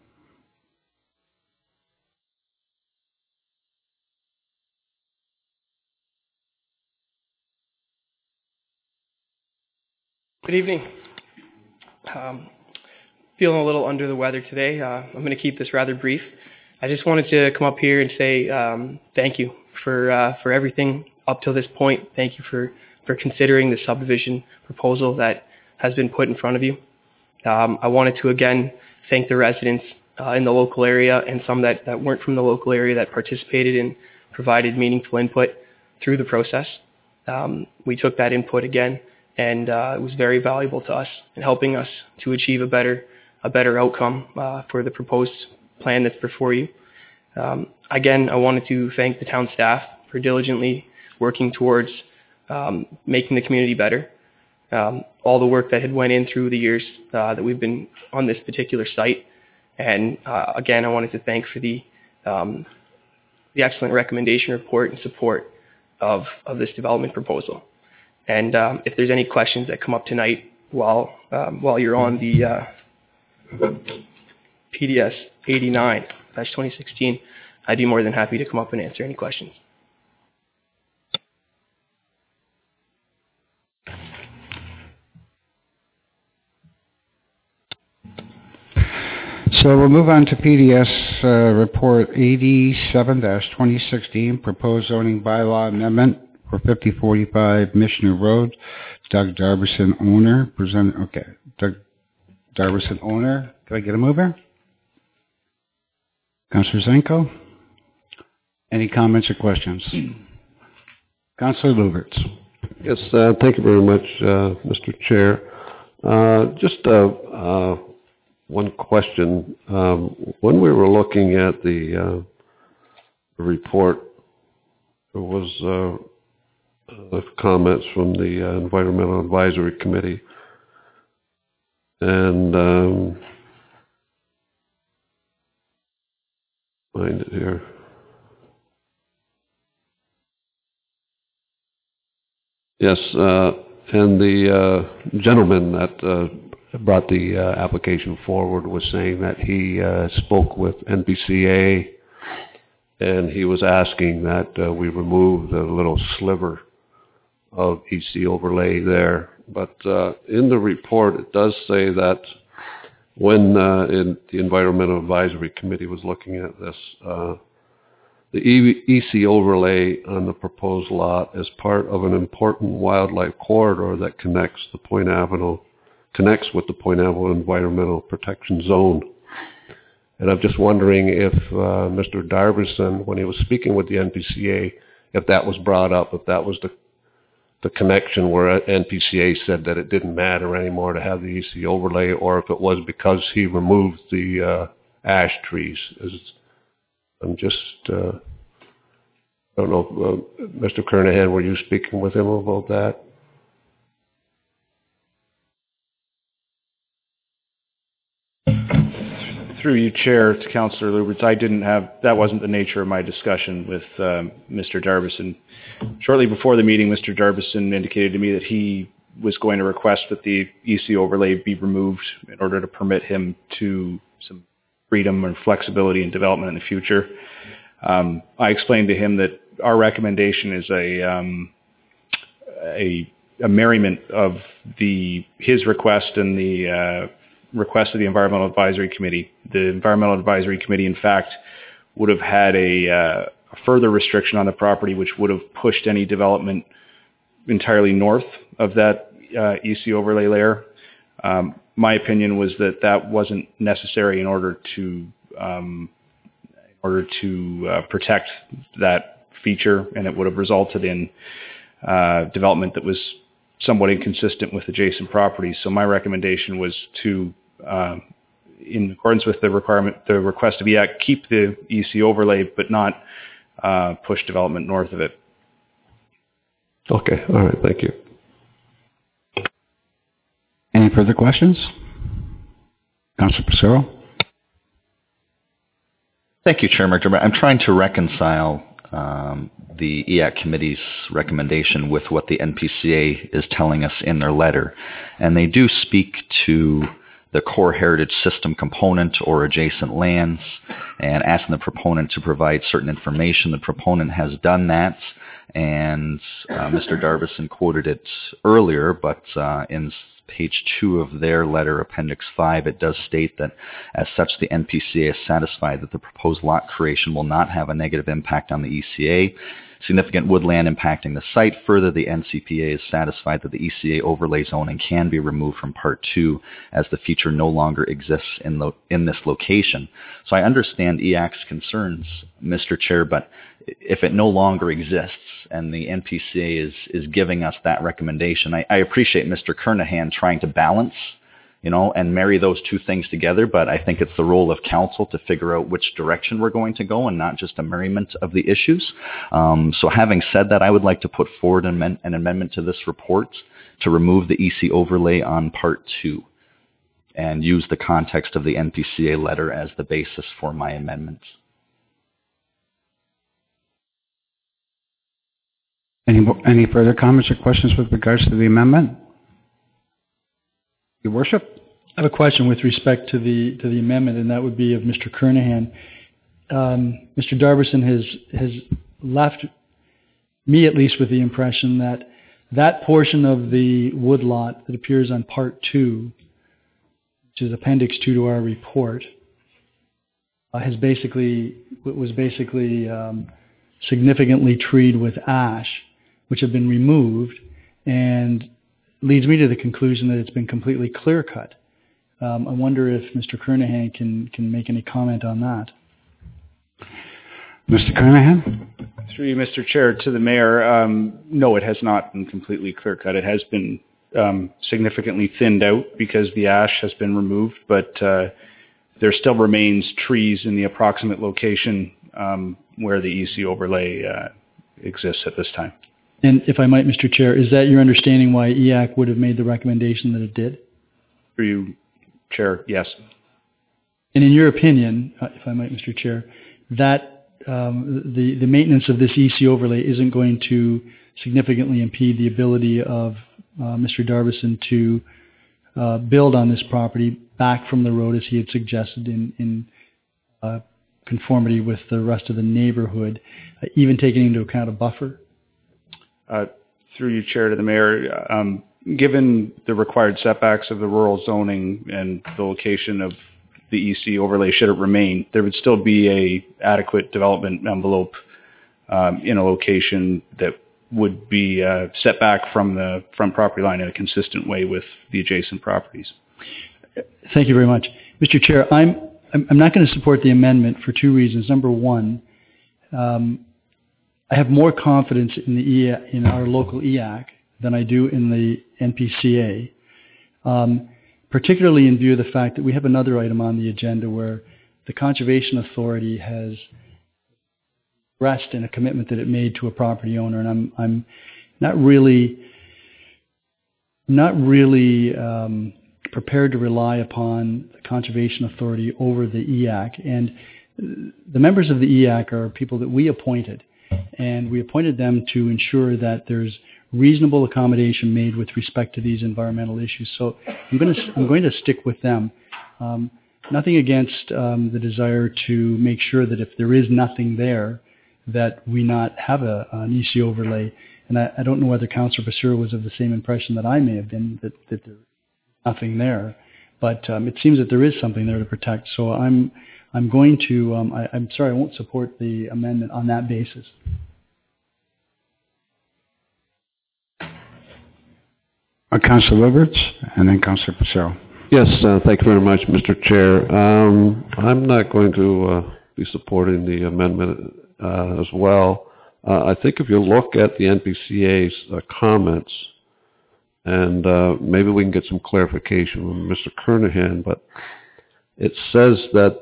Good evening. Feeling a little under the weather today. I'm going to keep this rather brief. I just wanted to come up here and say thank you for everything up till this point. Thank you for considering the subdivision proposal that has been put in front of you. I wanted to again thank the residents in the local area and some that weren't from the local area that participated and provided meaningful input through the process. We took that input again, and it was very valuable to us in helping us to achieve a better a better outcome for the proposed plan that's before you. Again, I wanted to thank the town staff for diligently working towards making the community better. All the work that had went in through the years that we've been on this particular site. And again, I wanted to thank for the excellent recommendation report and support of this development proposal. And if there's any questions that come up tonight while you're on the PDS 89-2016, I'd be more than happy to come up and answer any questions. So we'll move on to PDS report 87-2016, proposed zoning bylaw amendment for 5045 Michener Road. Doug Darbyson, owner. Doug Darbyson, owner. Can I get a mover? Councillor Zanko? Any comments or questions? Councillor Luberts. Yes, thank you very much, Mr. Chair. Just one question. When we were looking at the report, there was comments from the Environmental Advisory Committee, and find it here. Yes, and the gentleman that brought the application forward was saying that he spoke with NPCA, and he was asking that we remove the little sliver of EC overlay there. But in the report, it does say that when in the Environmental Advisory Committee was looking at this, the EC overlay on the proposed lot is part of an important wildlife corridor that connects with the Point Avenue Environmental Protection Zone. And I'm just wondering if Mr. Darbyson, when he was speaking with the NPCA, if that was brought up, if that was the connection where NPCA said that it didn't matter anymore to have the EC overlay, or if it was because he removed the ash trees. I'm just, I don't know, Mr. Kernahan, were you speaking with him about that? Through you, Chair, to Councillor Luberts, that wasn't the nature of my discussion with Mr. Darbyson. Shortly before the meeting, Mr. Darbyson indicated to me that he was going to request that the EC overlay be removed in order to permit him to some freedom or flexibility in development in the future. I explained to him that our recommendation is a merriment of his request and the request of the Environmental Advisory Committee. The Environmental Advisory Committee, in fact, would have had a further restriction on the property, which would have pushed any development entirely north of that EC overlay layer. My opinion was that that wasn't necessary in order to protect that feature, and it would have resulted in development that was somewhat inconsistent with adjacent properties. So my recommendation was to, in accordance with the request of EAC, keep the EC overlay, but not push development north of it. Okay, all right, thank you. Any further questions? Councillor Passero? Thank you, Chair McDermott. I'm trying to reconcile the EAC committee's recommendation with what the NPCA is telling us in their letter. And they do speak to the core heritage system component or adjacent lands and asking the proponent to provide certain information. The proponent has done that, and Mr. Darbyson quoted it earlier, but in page 2 of their letter, Appendix 5, it does state that as such the NPCA is satisfied that the proposed lot creation will not have a negative impact on the ECA. Significant woodland impacting the site. Further, the NCPA is satisfied that the ECA overlay zoning can be removed from Part 2 as the feature no longer exists in this location. So I understand EAC's concerns, Mr. Chair, but if it no longer exists and the NPCA is giving us that recommendation, I appreciate Mr. Kernahan trying to balance and marry those two things together. But I think it's the role of council to figure out which direction we're going to go and not just a merriment of the issues. So having said that, I would like to put forward an amendment to this report to remove the EC overlay on Part 2 and use the context of the NPCA letter as the basis for my amendments. Any further comments or questions with regards to the amendment? Your Worship? I have a question with respect to the amendment, and that would be of Mr. Kernahan. Mr. Darvison has left me, at least, with the impression that that portion of the woodlot that appears on Part 2, which is Appendix 2 to our report, was basically significantly treed with ash, which have been removed, and leads me to the conclusion that it's been completely clear-cut. I wonder if Mr. Kernahan can make any comment on that. Mr. Kernahan? Through you, Mr. Chair, to the Mayor, no, it has not been completely clear-cut. It has been significantly thinned out because the ash has been removed, but there still remains trees in the approximate location where the EC overlay exists at this time. And if I might, Mr. Chair, is that your understanding why EAC would have made the recommendation that it did? Through you, Chair, yes. And in your opinion, if I might, Mr. Chair, that the maintenance of this EC overlay isn't going to significantly impede the ability of Mr. Darvison to build on this property back from the road as he had suggested in conformity with the rest of the neighborhood, even taking into account a buffer? Through you, Chair, to the Mayor, given the required setbacks of the rural zoning and the location of the EC overlay, should it remain, there would still be a adequate development envelope in a location that would be set back from the front property line in a consistent way with the adjacent properties. Thank you very much. Mr. Chair, I'm not going to support the amendment for two reasons. Number one, I have more confidence in our local EAC than I do in the NPCA, particularly in view of the fact that we have another item on the agenda where the Conservation Authority has rest in a commitment that it made to a property owner, and I'm not really prepared to rely upon the Conservation Authority over the EAC. And the members of the EAC are people that we appointed, and we appointed them to ensure that there's reasonable accommodation made with respect to these environmental issues. So I'm going to stick with them. Nothing against the desire to make sure that if there is nothing there, that we not have an EC overlay. And I don't know whether Councillor Passura was of the same impression that I may have been, that there's nothing there. But it seems that there is something there to protect. So I'm going to, I'm sorry, I won't support the amendment on that basis. Councillor Liberts, and then Councillor Passura. Yes, thank you very much, Mr. Chair. I'm not going to be supporting the amendment as well. I think if you look at the NPCA's comments, and maybe we can get some clarification from Mr. Kernahan, but it says that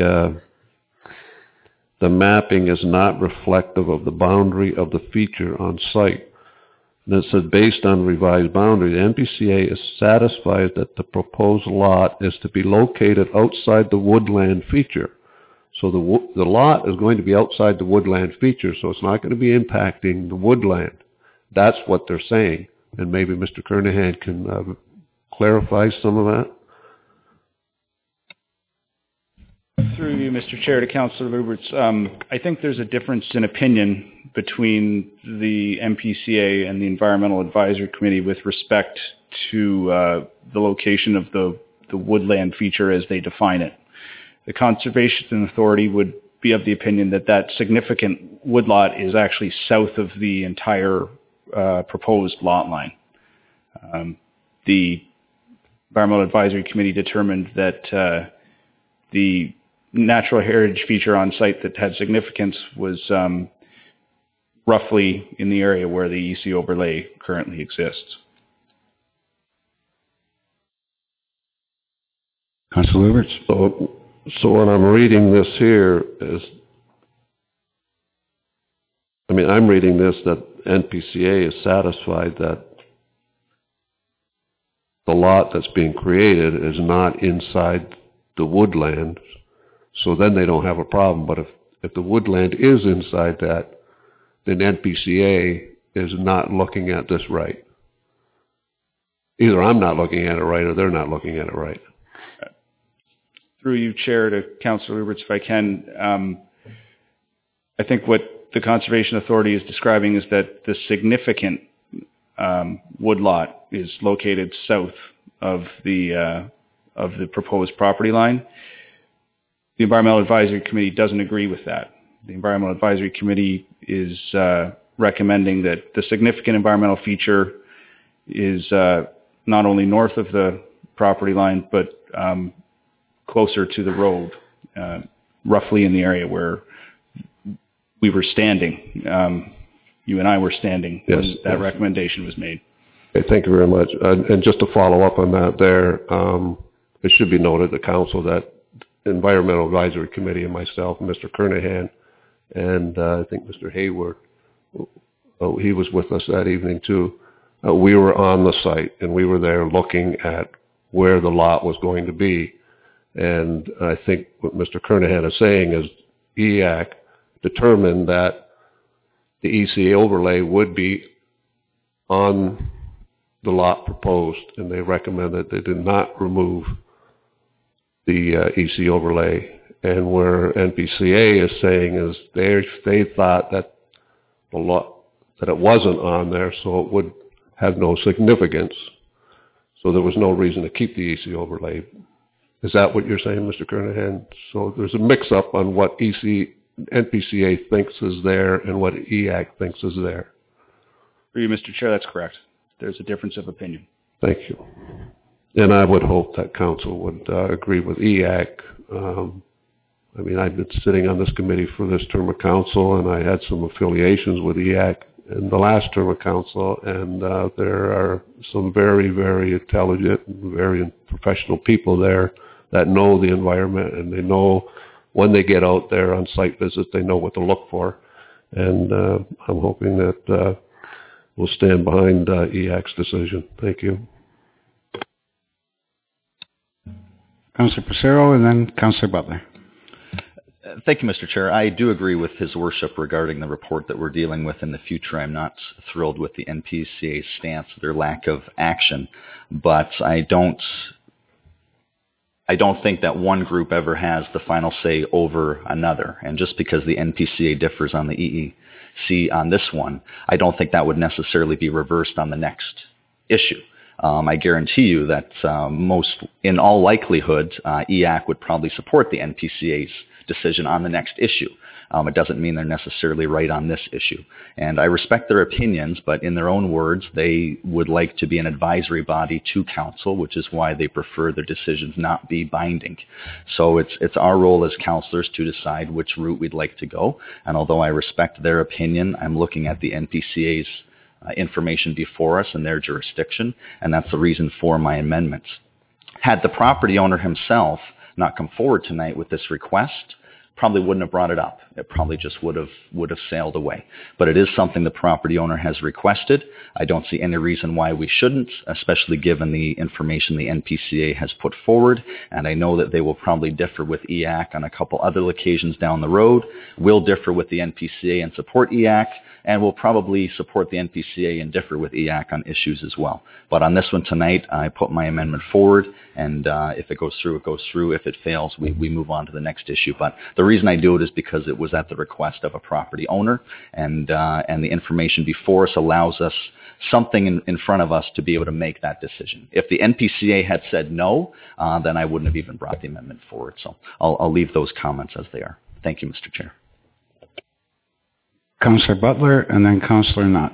the mapping is not reflective of the boundary of the feature on site. And it says, based on revised boundary, the NPCA is satisfied that the proposed lot is to be located outside the woodland feature. So the lot is going to be outside the woodland feature, so it's not going to be impacting the woodland. That's what they're saying. And maybe Mr. Kernahan can clarify some of that. Through you, Mr. Chair, to Councillor Liberts, I think there's a difference in opinion between the NPCA and the Environmental Advisory Committee with respect to the location of the woodland feature as they define it. The Conservation Authority would be of the opinion that that significant woodlot is actually south of the entire proposed lot line. The Environmental Advisory Committee determined that the natural heritage feature on site that had significance was roughly in the area where the EC overlay currently exists. Councillor Luberts. So when I'm reading this here I'm reading this that NPCA is satisfied that the lot that's being created is not inside the woodland, so then they don't have a problem. But if the woodland is inside that, then NPCA is not looking at this right. Either I'm not looking at it right or they're not looking at it right. Through you, Chair, to Councillor Luberts, if I can, I think what the Conservation Authority is describing is that the significant woodlot is located south of the proposed property line. The Environmental Advisory Committee doesn't agree with that. The Environmental Advisory Committee is recommending that the significant environmental feature is not only north of the property line, but closer to the road, roughly in the area where we were standing. You and I were standing when that recommendation was made. Okay, thank you very much. And just to follow up on that there, it should be noted, the council, that Environmental Advisory Committee and myself, and Mr. Kernahan, and I think Mr. Hayward, he was with us that evening too. We were on the site and we were there looking at where the lot was going to be. And I think what Mr. Kernahan is saying is EAC determined that the ECA overlay would be on the lot proposed, and they recommended they did not remove the EC overlay. And where NPCA is saying is they thought that the lot, that it wasn't on there, so it would have no significance. So there was no reason to keep the EC overlay. Is that what you're saying, Mr. Kernahan? So there's a mix-up on what NPCA thinks is there and what EAC thinks is there. For you, Mr. Chair, that's correct. There's a difference of opinion. Thank you. And I would hope that council would agree with EAC. I've been sitting on this committee for this term of council, and I had some affiliations with EAC in the last term of council, and there are some very, very intelligent and very professional people there that know the environment, and they know when they get out there on site visits, they know what to look for. And I'm hoping that we'll stand behind EAC's decision. Thank you. Councillor Passero and then Councillor Butler. Thank you, Mr. Chair. I do agree with His Worship regarding the report that we're dealing with in the future. I'm not thrilled with the NPCA's stance, their lack of action, but I don't think that one group ever has the final say over another. And just because the NPCA differs on the EEC on this one, I don't think that would necessarily be reversed on the next issue. I guarantee you that in all likelihood, EAC would probably support the NPCA's decision on the next issue. It doesn't mean they're necessarily right on this issue. And I respect their opinions, but in their own words, they would like to be an advisory body to council, which is why they prefer their decisions not be binding. So it's our role as councillors to decide which route we'd like to go. And although I respect their opinion, I'm looking at the NPCA's information before us and their jurisdiction, and that's the reason for my amendments. Had the property owner himself not come forward tonight with this request, probably wouldn't have brought it up. It probably just would have sailed away. But it is something the property owner has requested. I don't see any reason why we shouldn't, especially given the information the NPCA has put forward. And I know that they will probably differ with EAC on a couple other occasions down the road. We'll differ with the NPCA and support EAC, and we'll probably support the NPCA and differ with EAC on issues as well. But on this one tonight, I put my amendment forward, and if it goes through, it goes through. If it fails, we move on to the next issue. But the reason I do it is because it was at the request of a property owner, and the information before us allows us something in front of us to be able to make that decision. If the NPCA had said no, then I wouldn't have even brought the amendment forward. So I'll leave those comments as they are. Thank you, Mr. Chair. Councillor Butler and then Councillor Knott.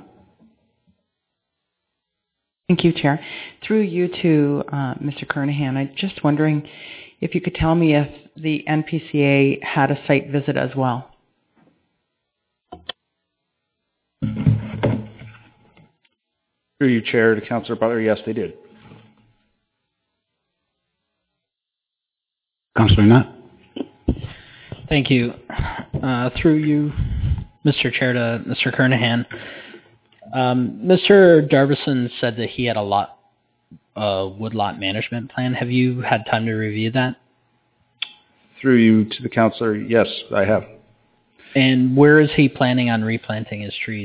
Thank you, Chair. Through you to Mr. Kernahan, I'm just wondering if you could tell me if the NPCA had a site visit as well. Through you, Chair, to Councillor Butler, yes, they did. Councillor Nutt. Thank you. Through you, Mr. Chair, to Mr. Kernahan. Mr. Darvison said that he had a woodlot management plan. Have you had time to review that? Through you to the councillor, yes, I have. And where is he planning on replanting his trees?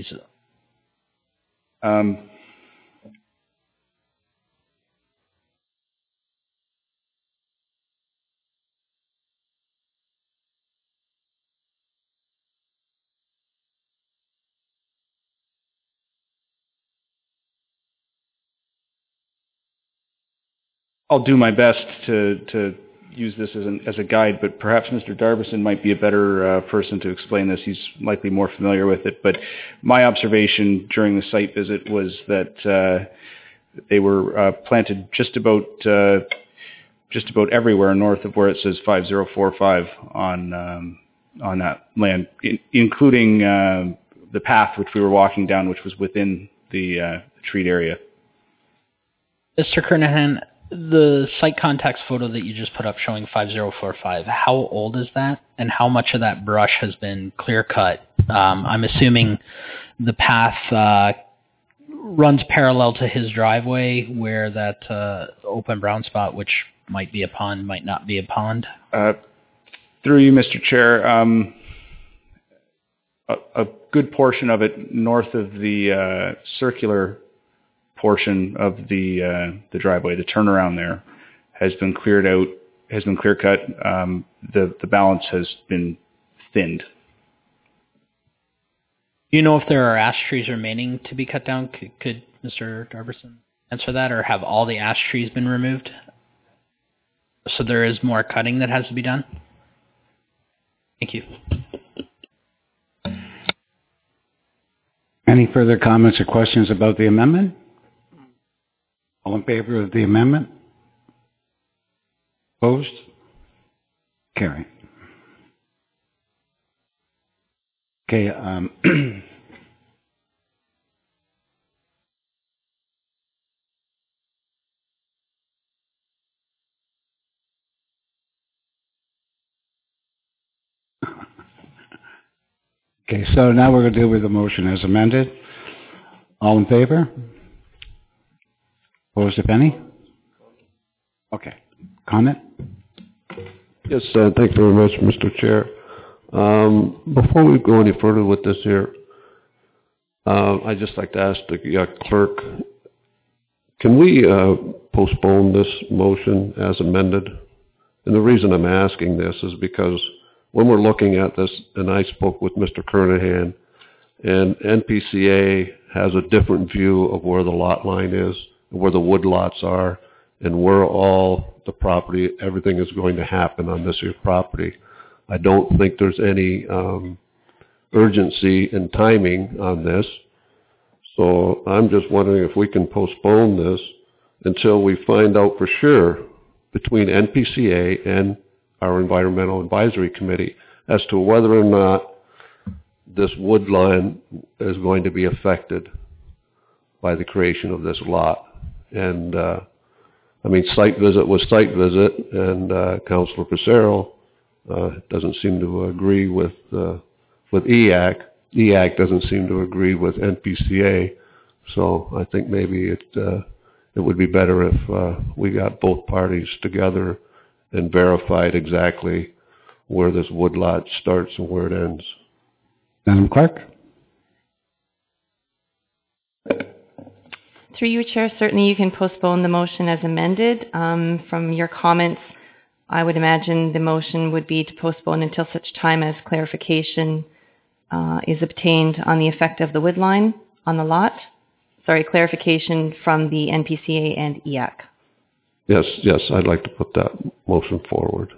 I'll do my best to use this as a guide, but perhaps Mr. Darvison might be a better person to explain this. He's likely more familiar with it. But my observation during the site visit was that they were planted just about everywhere north of where it says 5045 on that land, including the path which we were walking down, which was within the treat area. Mr. Kernahan, the site context photo that you just put up showing 5045, how old is that? And how much of that brush has been clear cut? I'm assuming the path runs parallel to his driveway where that open brown spot, which might be a pond, might not be a pond. Through you, Mr. Chair, a good portion of it north of the circular portion of the driveway, the turnaround there, has been cleared out, has been clear cut. The balance has been thinned. Do you know if there are ash trees remaining to be cut down? Could Mr. Darvison answer that, or have all the ash trees been removed? So there is more cutting that has to be done? Thank you. Any further comments or questions about the amendment? All in favor of the amendment? Opposed? Carry. Okay, okay, so now we're going to deal with the motion as amended. All in favor? Opposed, if any? Okay. Comment? Yes, thank you very much, Mr. Chair. Before we go any further with this here, I'd just like to ask the clerk, can we postpone this motion as amended? And the reason I'm asking this is because when we're looking at this, and I spoke with Mr. Kernahan, and NPCA has a different view of where the lot line is, where the wood lots are, and where all the property, everything is going to happen on this here property. I don't think there's any urgency in timing on this. So I'm just wondering if we can postpone this until we find out for sure between NPCA and our Environmental Advisory Committee as to whether or not this wood line is going to be affected by the creation of this lot. And, I mean, site visit was site visit, and Councillor Passero doesn't seem to agree with EAC. EAC doesn't seem to agree with NPCA. So I think maybe it would be better if we got both parties together and verified exactly where this woodlot starts and where it ends. Madam Clerk? Through you, Chair, certainly you can postpone the motion as amended. From your comments, I would imagine the motion would be to postpone until such time as clarification is obtained on the effect of the wood line on the lot. Sorry, clarification from the NPCA and EAC. Yes, I'd like to put that motion forward.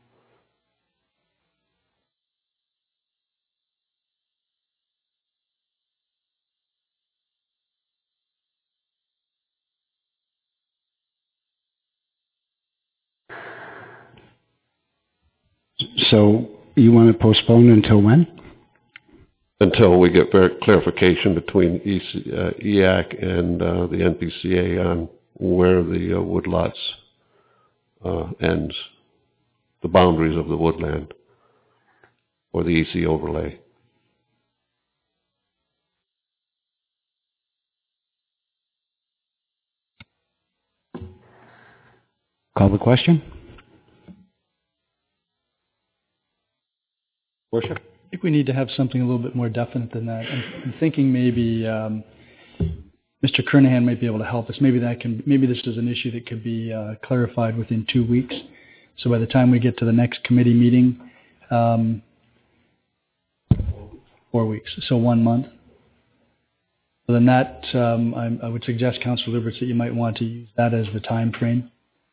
So you want to postpone until when? Until we get clarification between EAC and the NPCA on where the woodlots ends. the boundaries of the woodland or the EC overlay. Call the question. Worship? I think we need to have something a little bit more definite than that. I'm thinking maybe Mr. Kernahan might be able to help us. Maybe this is an issue that could be clarified within 2 weeks. So by the time we get to the next committee meeting, 4 weeks, so 1 month. So then that, I would suggest, Councillor Liberts, that you might want to use that as the time frame.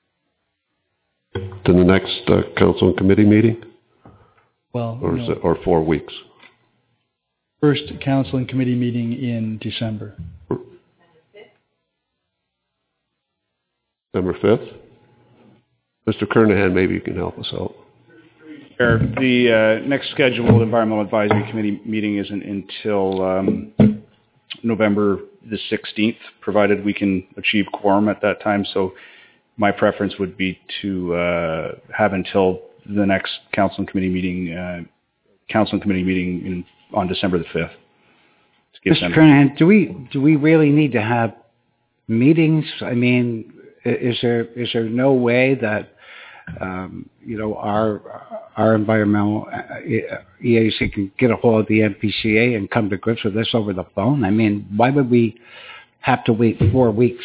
To the next council and committee meeting? Well, or, or 4 weeks? First council and committee meeting in December. December 5th? Mr. Kernahan, maybe you can help us out. The next scheduled Environmental Advisory Committee meeting isn't until November the 16th, provided we can achieve quorum at that time. So my preference would be to have until the next council and committee meeting, on December the 5th. Mr. Kernahan, do we really need to have meetings? I mean, is there no way that our environmental EAC can get a hold of the NPCA and come to grips with this over the phone? I mean, why would we have to wait 4 weeks?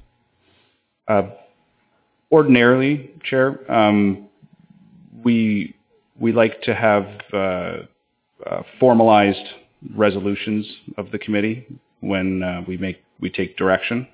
Ordinarily, Chair, we like to have formalized resolutions of the committee when we take direction.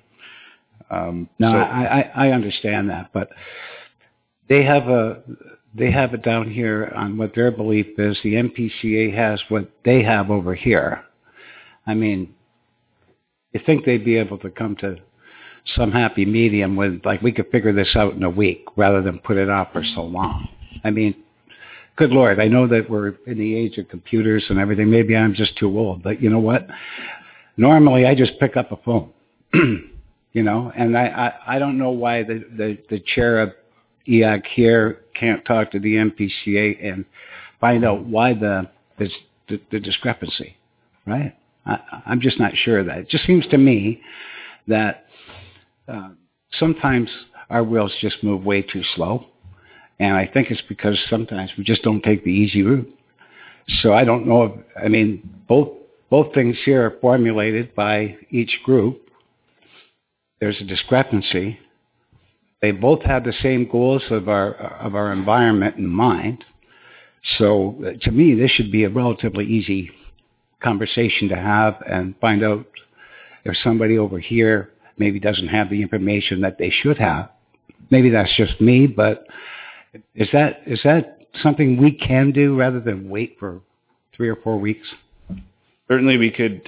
I understand that, but they have it down here on what their belief is. The NPCA has what they have over here. I mean, you think they'd be able to come to some happy medium with, like, we could figure this out in a week rather than put it off for so long. I mean, good Lord, I know that we're in the age of computers and everything. Maybe I'm just too old, but you know what? Normally I just pick up a phone, and I don't know why the chair of EAC here can't talk to the NPCA and find out why the discrepancy, right? I'm just not sure of that. It just seems to me that sometimes our wheels just move way too slow. And I think it's because sometimes we just don't take the easy route. So I don't know both things here are formulated by each group. There's a discrepancy. They both have the same goals of our environment in mind. So to me, this should be a relatively easy conversation to have and find out if somebody over here maybe doesn't have the information that they should have. Maybe that's just me, but is that something we can do rather than wait for 3 or 4 weeks? Certainly, we could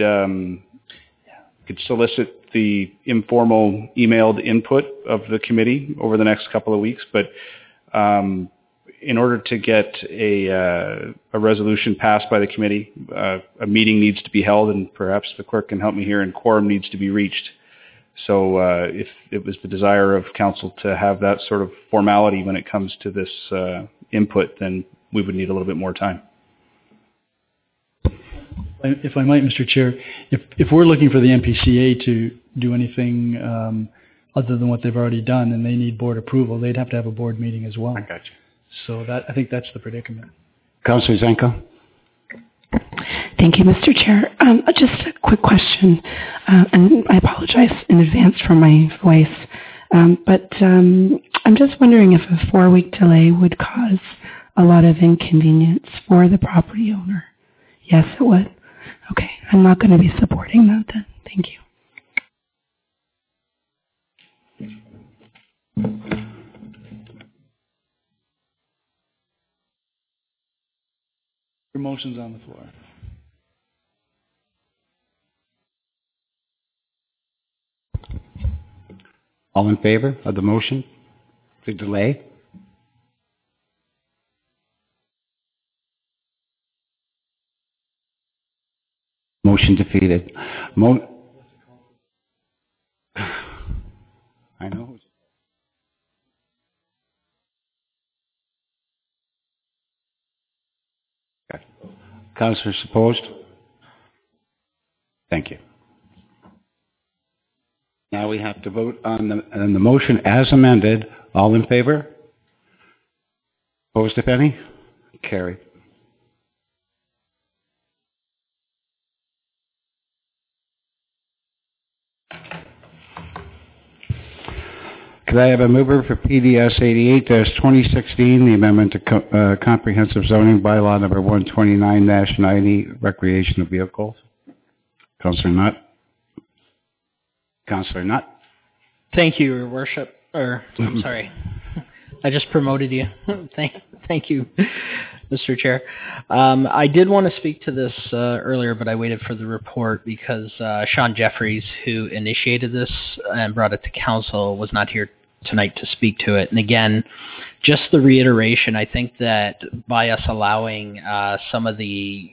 solicit the informal emailed input of the committee over the next couple of weeks, but in order to get a resolution passed by the committee, a meeting needs to be held, and perhaps the clerk can help me here, and quorum needs to be reached. So if it was the desire of council to have that sort of formality when it comes to this input, then we would need a little bit more time. If I might, Mr. Chair, if we're looking for the NPCA to do anything other than what they've already done, and they need board approval, they'd have to have a board meeting as well. I got you. So I think that's the predicament. Councillor Zanko. Thank you, Mr. Chair. Just a quick question, and I apologize in advance for my voice, but I'm just wondering if a 4-week delay would cause a lot of inconvenience for the property owner. Yes, it would. Okay, I'm not going to be supporting that then. Thank you. Your motion's on the floor. All in favor of the motion to delay? Motion defeated. I know. Okay. Councillors opposed? Thank you. Now we have to vote on the motion as amended. All in favor? Opposed, if any? Carried. Could I have a mover for PDS 88-2016, the amendment to comprehensive zoning bylaw number 129-90, recreational vehicles? Councillor Nutt. Councillor Nutt. Thank you, Your Worship. I'm sorry. I just promoted you. Thank you, Mr. Chair. I did want to speak to this earlier, but I waited for the report because Sean Jeffries, who initiated this and brought it to council, was not here tonight to speak to it. And again, just the reiteration, I think that by us allowing some of the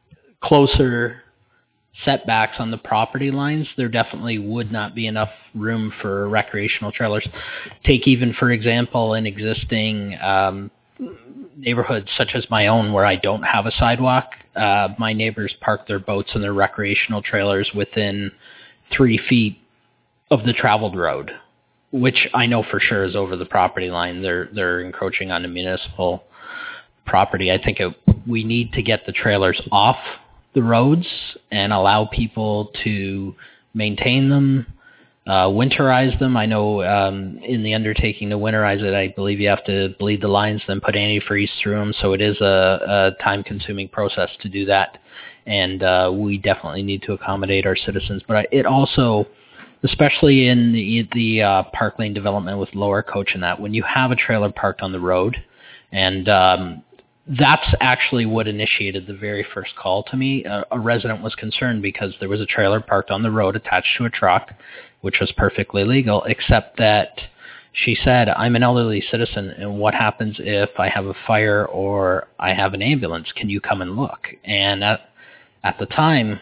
closer setbacks on the property lines, there definitely would not be enough room for recreational trailers. Take even, for example, an existing neighborhood such as my own where I don't have a sidewalk. My neighbors park their boats and their recreational trailers within 3 feet of the traveled road, which I know for sure is over the property line. They're encroaching on the municipal property. I think we need to get the trailers off the roads and allow people to maintain them, winterize them. I know in the undertaking to winterize it, I believe you have to bleed the lines, then put antifreeze through them. So it is a time-consuming process to do that. And we definitely need to accommodate our citizens. But it also, especially in the park lane development with lower coach and that, when you have a trailer parked on the road, and that's actually what initiated the very first call to me. A resident was concerned because there was a trailer parked on the road attached to a truck, which was perfectly legal, except that she said, I'm an elderly citizen, and what happens if I have a fire or I have an ambulance? Can you come and look? And at the time,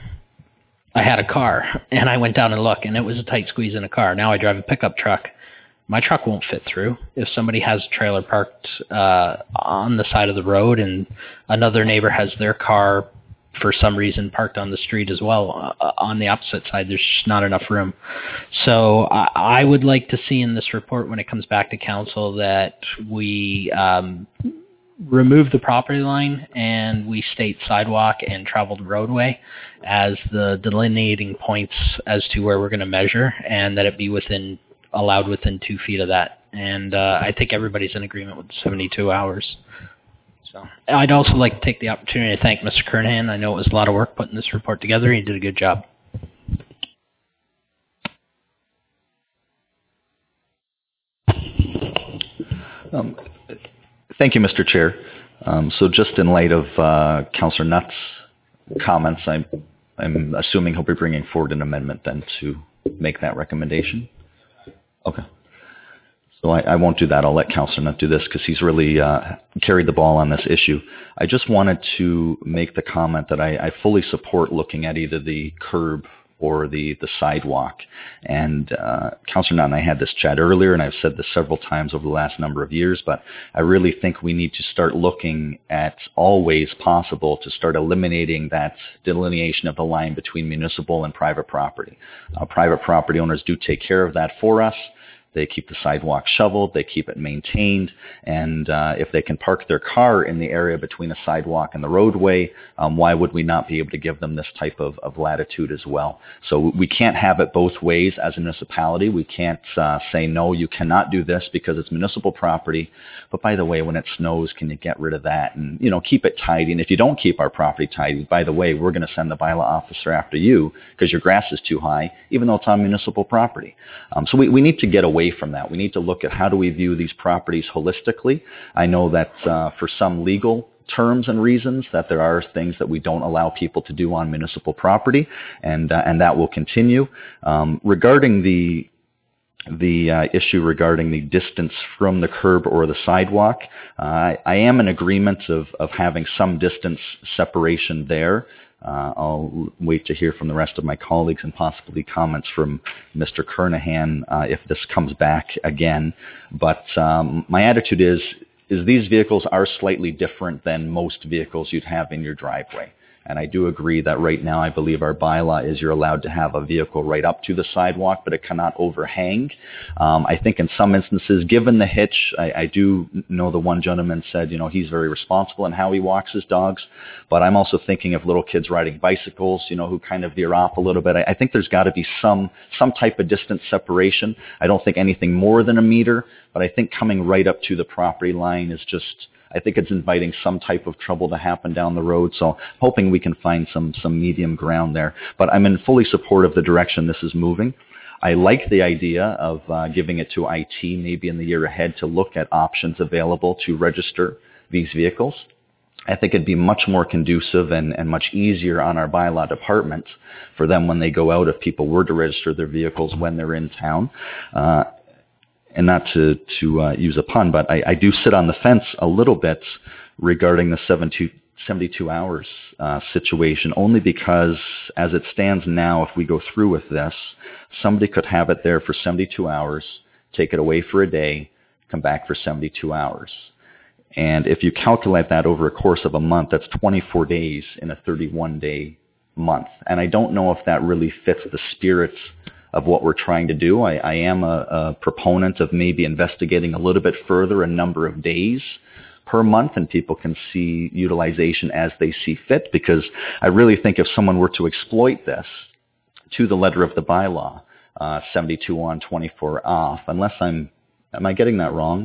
I had a car, and I went down and looked, and it was a tight squeeze in a car. Now I drive a pickup truck. My truck won't fit through. If somebody has a trailer parked on the side of the road and another neighbor has their car for some reason parked on the street as well, on the opposite side, there's just not enough room. So I would like to see in this report when it comes back to council that we remove the property line and we state sidewalk and traveled roadway as the delineating points as to where we're going to measure, and that it be allowed within 2 feet of that. And I think everybody's in agreement with the 72 hours. So I'd also like to take the opportunity to thank Mr. Kernahan. I know it was a lot of work putting this report together. He did a good job. Thank you, Mr. Chair. So just in light of Councillor Nutt's comments, I'm assuming he'll be bringing forward an amendment then to make that recommendation. Okay. So I won't do that. I'll let Councillor Nutt do this because he's really carried the ball on this issue. I just wanted to make the comment that I fully support looking at either the curb or the sidewalk. And Councillor Nutt and I had this chat earlier, and I've said this several times over the last number of years, but I really think we need to start looking at all ways possible to start eliminating that delineation of the line between municipal and private property. Private property owners do take care of that for us. They keep the sidewalk shoveled, they keep it maintained, and if they can park their car in the area between a sidewalk and the roadway, why would we not be able to give them this type of latitude as well? So we can't have it both ways as a municipality. We can't say, no, you cannot do this because it's municipal property, but by the way, when it snows, can you get rid of that and, keep it tidy? And if you don't keep our property tidy, by the way, we're going to send the bylaw officer after you because your grass is too high, even though it's on municipal property. So we need to get away from that. We need to look at how do we view these properties holistically. I know that for some legal terms and reasons that there are things that we don't allow people to do on municipal property, and that will continue. Regarding the issue regarding the distance from the curb or the sidewalk, I am in agreement of having some distance separation there. I'll wait to hear from the rest of my colleagues and possibly comments from Mr. Kernahan if this comes back again. But my attitude is is these vehicles are slightly different than most vehicles you'd have in your driveway. And I do agree that right now I believe our bylaw is you're allowed to have a vehicle right up to the sidewalk, but it cannot overhang. I think in some instances, given the hitch, I do know the one gentleman said, he's very responsible in how he walks his dogs, but I'm also thinking of little kids riding bicycles, who kind of veer off a little bit. I think there's got to be some type of distance separation. I don't think anything more than a meter, but I think coming right up to the property line is just, I think it's inviting some type of trouble to happen down the road. So hoping we can find some medium ground there. But I'm in fully support of the direction this is moving. I like the idea of giving it to IT maybe in the year ahead to look at options available to register these vehicles. I think it'd be much more conducive and much easier on our bylaw department for them when they go out if people were to register their vehicles when they're in town. And not to use a pun, but I do sit on the fence a little bit regarding the 72 hours situation, only because as it stands now, if we go through with this, somebody could have it there for 72 hours, take it away for a day, come back for 72 hours. And if you calculate that over a course of a month, that's 24 days in a 31-day month. And I don't know if that really fits the spirit of what we're trying to do. I am a proponent of maybe investigating a little bit further a number of days per month, and people can see utilization as they see fit, because I really think if someone were to exploit this to the letter of the bylaw, 72 on, 24 off, unless am I getting that wrong?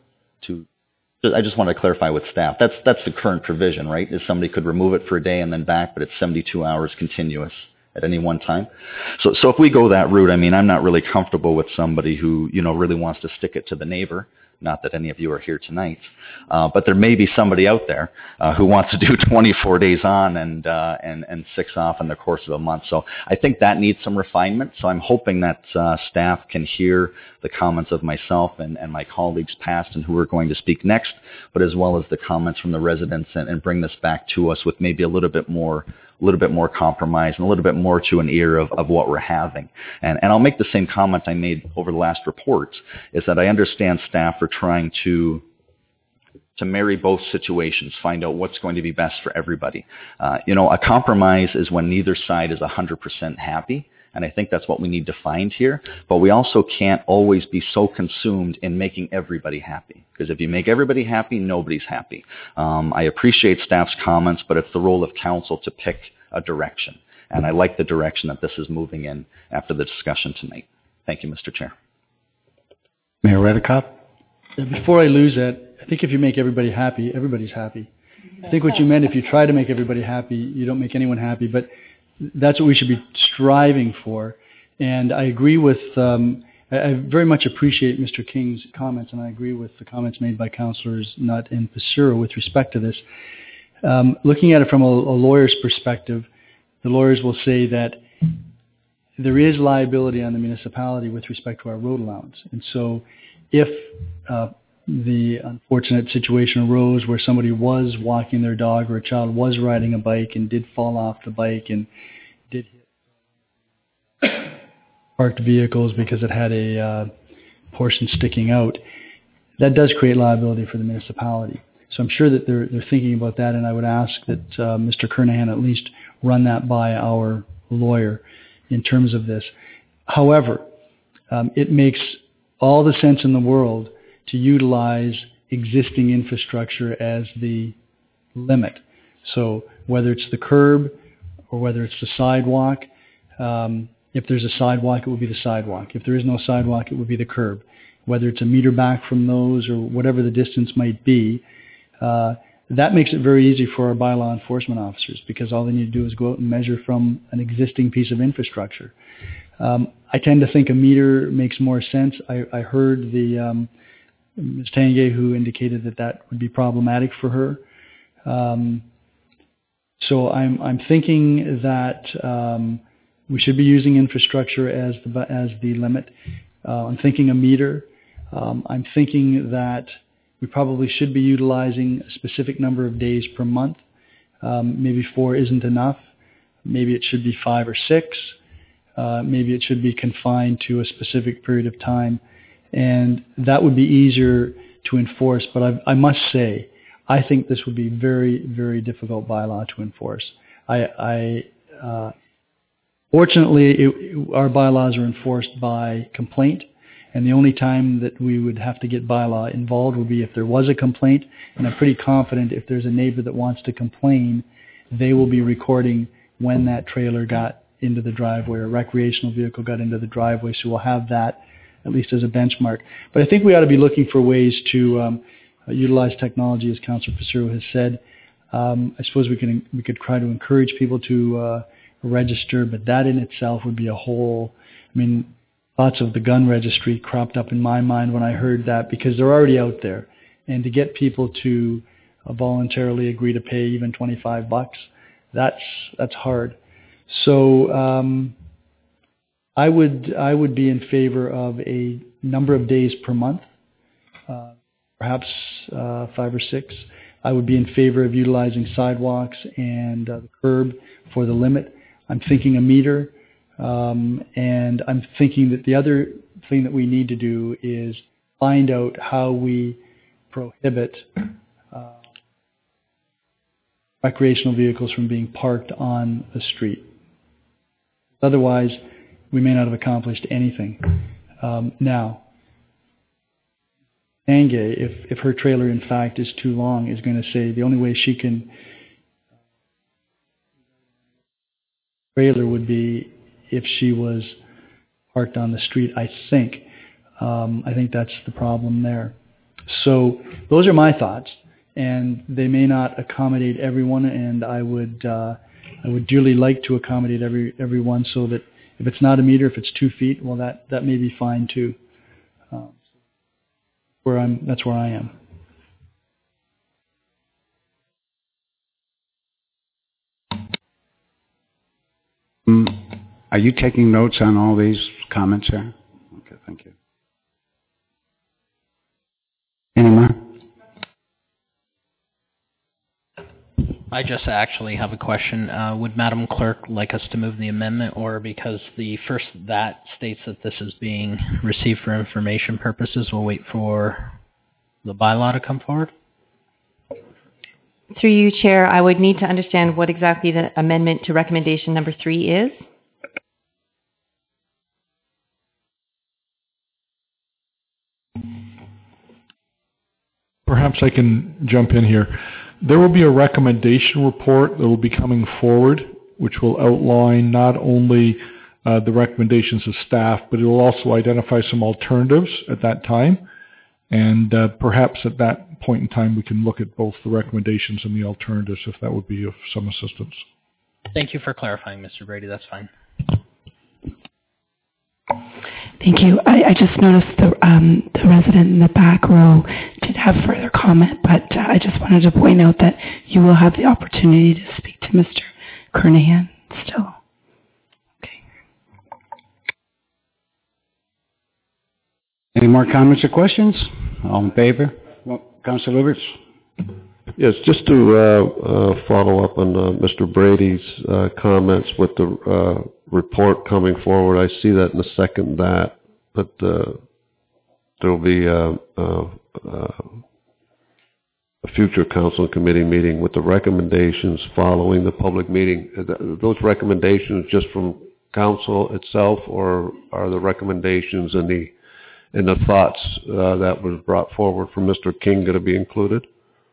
I just want to clarify with staff. That's the current provision, right? Is somebody could remove it for a day and then back, but it's 72 hours continuous at any one time. So if we go that route, I'm not really comfortable with somebody who, really wants to stick it to the neighbor. Not that any of you are here tonight, but there may be somebody out there who wants to do 24 days on and 6 off in the course of a month. So I think that needs some refinement. So I'm hoping that staff can hear the comments of myself and my colleagues past and who are going to speak next, but as well as the comments from the residents and bring this back to us with maybe a little bit more compromise and a little bit more to an ear of what we're having. And I'll make the same comment I made over the last report, is that I understand staff are trying to marry both situations, find out what's going to be best for everybody. A compromise is when neither side is 100% happy. And I think that's what we need to find here. But we also can't always be so consumed in making everybody happy. Because if you make everybody happy, nobody's happy. I appreciate staff's comments, but it's the role of council to pick a direction. And I like the direction that this is moving in after the discussion tonight. Thank you, Mr. Chair. Mayor Redekop? Before I lose that, I think if you make everybody happy, everybody's happy. I think what you meant, if you try to make everybody happy, you don't make anyone happy. But that's what we should be striving for. And I agree with, I very much appreciate Mr. King's comments, and I agree with the comments made by Councillors Nutt and Passura with respect to this. Looking at it from a lawyer's perspective, the lawyers will say that there is liability on the municipality with respect to our road allowance. And so if the unfortunate situation arose where somebody was walking their dog or a child was riding a bike and did fall off the bike and did hit parked vehicles because it had a portion sticking out, that does create liability for the municipality. So I'm sure that they're thinking about that, and I would ask that Mr. Kernahan at least run that by our lawyer in terms of this. However, it makes all the sense in the world to utilize existing infrastructure as the limit. So whether it's the curb or whether it's the sidewalk, if there's a sidewalk, it would be the sidewalk. If there is no sidewalk, it would be the curb. Whether it's a meter back from those or whatever the distance might be, that makes it very easy for our bylaw enforcement officers, because all they need to do is go out and measure from an existing piece of infrastructure. I tend to think a meter makes more sense. I heard the Ms. Tanguay who indicated that would be problematic for her. So I'm thinking that we should be using infrastructure as the limit. I'm thinking a meter. I'm thinking that we probably should be utilizing a specific number of days per month. Maybe 4 isn't enough. Maybe it should be 5 or 6. Maybe it should be confined to a specific period of time. And that would be easier to enforce, but I must say, I think this would be very, very difficult bylaw to enforce. Fortunately, our bylaws are enforced by complaint, and the only time that we would have to get bylaw involved would be if there was a complaint, and I'm pretty confident if there's a neighbor that wants to complain, they will be recording when that trailer got into the driveway or recreational vehicle got into the driveway, so we'll have that at least as a benchmark. But I think we ought to be looking for ways to utilize technology, as Councillor Passero has said. I suppose we could try to encourage people to register, but that in itself would be a whole, thoughts of the gun registry cropped up in my mind when I heard that, because they're already out there. And to get people to voluntarily agree to pay even $25, that's hard. So I would be in favor of a number of days per month, perhaps 5 or 6. I would be in favor of utilizing sidewalks and the curb for the limit. I'm thinking a meter, and I'm thinking that the other thing that we need to do is find out how we prohibit recreational vehicles from being parked on the street. Otherwise, we may not have accomplished anything. Now, Ange, if her trailer in fact is too long, is going to say the only way she can trailer would be if she was parked on the street, I think. I think that's the problem there. So those are my thoughts, and they may not accommodate everyone, and I would dearly like to accommodate everyone, so that if it's not a meter, if it's 2 feet, well, that may be fine too. That's where I am. Are you taking notes on all these comments here? Okay, thank you. Any more? I just actually have a question. Would Madam Clerk like us to move the amendment, or because that states that this is being received for information purposes, we'll wait for the bylaw to come forward? Through you, Chair, I would need to understand what exactly the amendment to recommendation number 3 is. Perhaps I can jump in here. There will be a recommendation report that will be coming forward, which will outline not only the recommendations of staff, but it will also identify some alternatives at that time. And perhaps at that point in time, we can look at both the recommendations and the alternatives, if that would be of some assistance. Thank you for clarifying, Mr. Brady. That's fine. Thank you. I just noticed the resident in the back row did have further comment, but I just wanted to point out that you will have the opportunity to speak to Mr. Kernahan still. Okay. Any more comments or questions? All in favor? Well, Councillor Luberts. Yes, just to follow up on Mr. Brady's comments with the report coming forward. I see that in the second that, but there will be a future council and committee meeting with the recommendations following the public meeting. Are those recommendations just from council itself, or are the recommendations and the thoughts that was brought forward from Mr. King going to be included?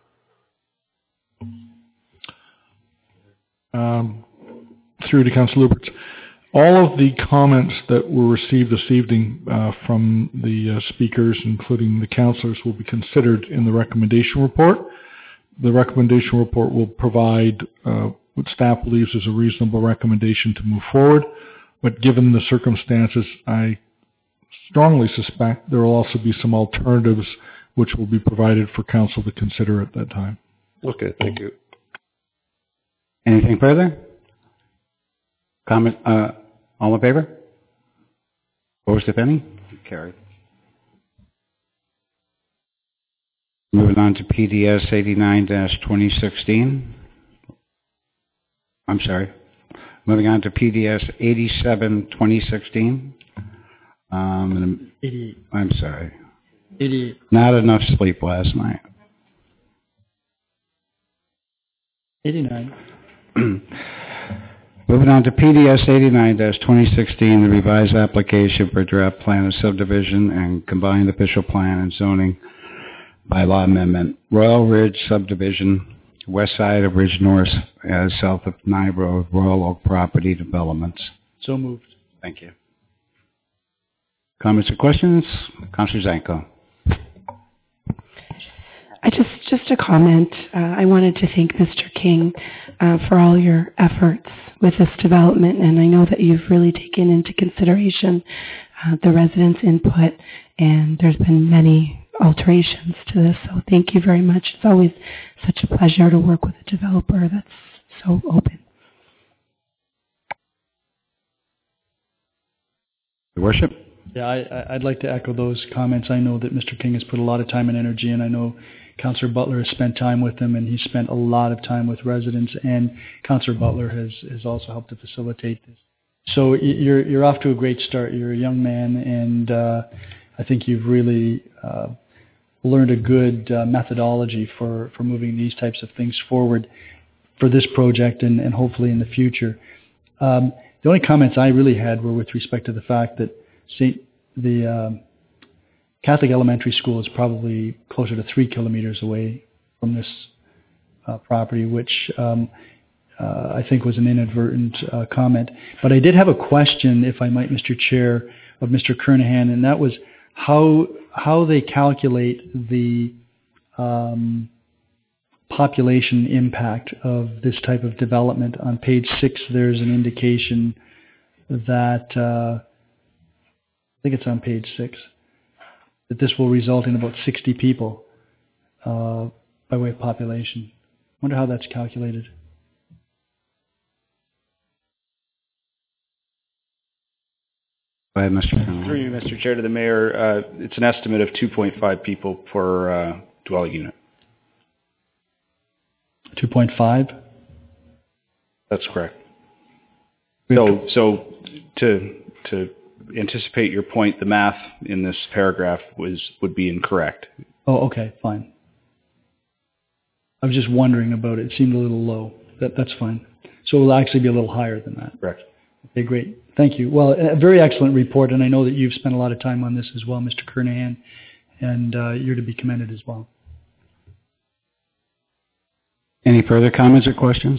Through to Councillor Luberts. All of the comments that were received this evening from the speakers, including the councillors, will be considered in the recommendation report. The recommendation report will provide what staff believes is a reasonable recommendation to move forward, but given the circumstances, I strongly suspect there will also be some alternatives which will be provided for council to consider at that time. Okay, thank you. Anything further? Comment? All in favor? Opposed, if any? Carried. Moving on to PDS 89-2016. I'm sorry. Moving on to PDS 87-2016. I'm sorry. 88. Not enough sleep last night. 89. Moving on to PDS 89-2016, the revised application for draft plan of subdivision and combined official plan and zoning bylaw amendment. Royal Ridge subdivision, west side of Ridge North, south of Nye Road, Royal Oak Property Developments. So moved. Thank you. Comments or questions? Councillor Zanko. Just a comment. I wanted to thank Mr. King for all your efforts with this development, and I know that you've really taken into consideration the residents' input, and there's been many alterations to this, so thank you very much. It's always such a pleasure to work with a developer that's so open. Your Worship? Yeah, I'd like to echo those comments. I know that Mr. King has put a lot of time and energy, and I know Councillor Butler has spent time with him, and he's spent a lot of time with residents, and Councillor Butler has also helped to facilitate this. So you're off to a great start. You're a young man, and I think you've really learned a good methodology for moving these types of things forward for this project and hopefully in the future. The only comments I really had were with respect to the fact that the Catholic Elementary School is probably closer to 3 kilometers away from this property, which I think was an inadvertent comment. But I did have a question, if I might, Mr. Chair, of Mr. Kernahan, and that was how they calculate the population impact of this type of development. On page 6, there's an indication that, I think it's on page 6, that this will result in about 60 people by way of population. I wonder how that's calculated. Go ahead, Mr. Kernahan. Through you, Mr. Chair, to the Mayor, it's an estimate of 2.5 people per dwelling unit. 2.5? That's correct. So to anticipate your point, the math in this paragraph would be incorrect. Oh, okay, fine. I was just wondering about it. It seemed a little low. That's fine. So it will actually be a little higher than that. Correct. Okay, great. Thank you. Well, a very excellent report, and I know that you've spent a lot of time on this as well, Mr. Kernahan, and you're to be commended as well. Any further comments or questions?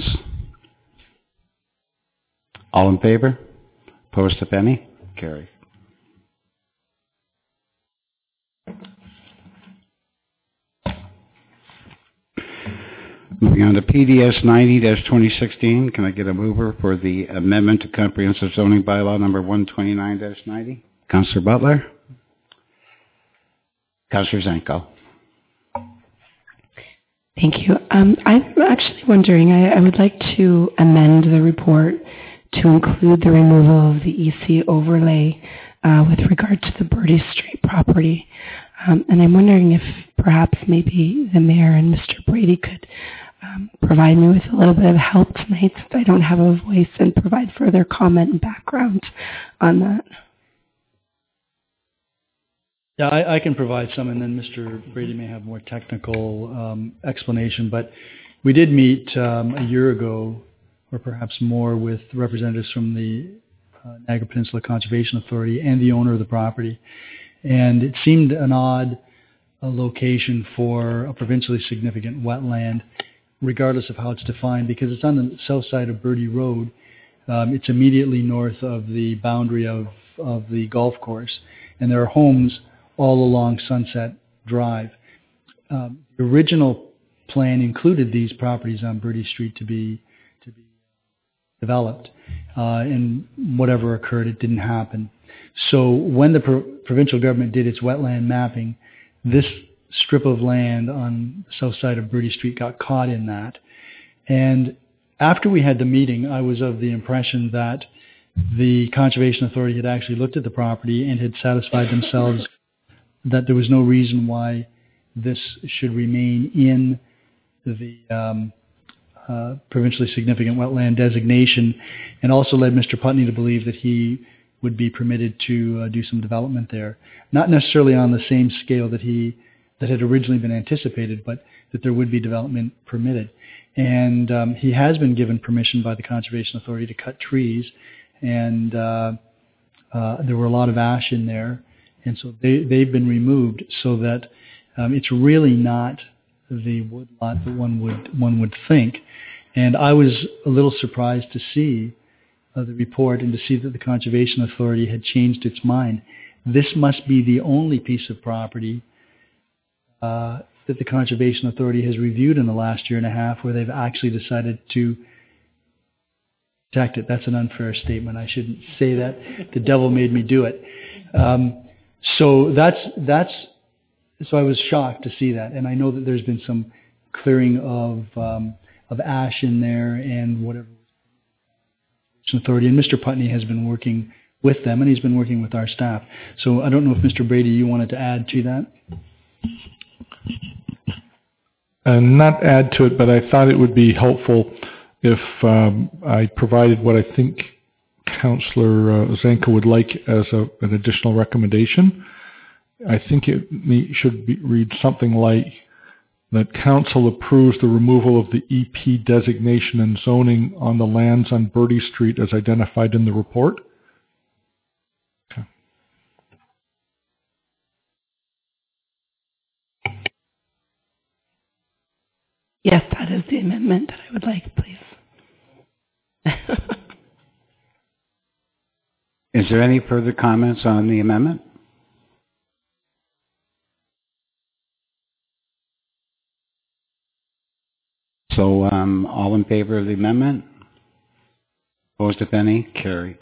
All in favor? Opposed, if any? Carry. Moving on to PDS 90-2016, can I get a mover for the amendment to comprehensive zoning bylaw number 129-90? Councillor Butler? Councillor Zanko? Thank you. I'm actually wondering, I would like to amend the report to include the removal of the EC overlay with regard to the Birdie Street property. And I'm wondering if perhaps maybe the Mayor and Mr. Brady could provide me with a little bit of help tonight since I don't have a voice, and provide further comment and background on that. Yeah, I can provide some, and then Mr. Brady may have more technical explanation. But we did meet a year ago, or perhaps more, with representatives from the Niagara Peninsula Conservation Authority and the owner of the property. And it seemed an odd location for a provincially significant wetland, regardless of how it's defined, because it's on the south side of Birdie Road. It's immediately north of the boundary of the golf course, and there are homes all along Sunset Drive. The original plan included these properties on Birdie Street to be developed, and whatever occurred, it didn't happen. So when the provincial government did its wetland mapping, this strip of land on the south side of Birdie Street got caught in that. And after we had the meeting, I was of the impression that the Conservation Authority had actually looked at the property and had satisfied themselves that there was no reason why this should remain in the provincially significant wetland designation, and also led Mr. Putney to believe that he would be permitted to do some development there. Not necessarily on the same scale that had originally been anticipated, but that there would be development permitted. And he has been given permission by the Conservation Authority to cut trees, and there were a lot of ash in there, and so they've been removed so that it's really not the woodlot that one would think. And I was a little surprised to see the report and to see that the Conservation Authority had changed its mind. This must be the only piece of property that the Conservation Authority has reviewed in the last year and a half where they've actually decided to protect it. That's an unfair statement. I shouldn't say that. The devil made me do it. So I was shocked to see that. And I know that there's been some clearing of ash in there and whatever Authority, and Mr. Putney has been working with them, and he's been working with our staff. So I don't know if Mr. Brady, you wanted to add to that? Not add to it, but I thought it would be helpful if I provided what I think Councillor Zanko would like as an additional recommendation. I think it should read something like that Council approves the removal of the EP designation and zoning on the lands on Bertie Street as identified in the report. Okay. Yes, that is the amendment that I would like, please. Is there any further comments on the amendment? So all in favor of the amendment? Opposed, if any? Carried.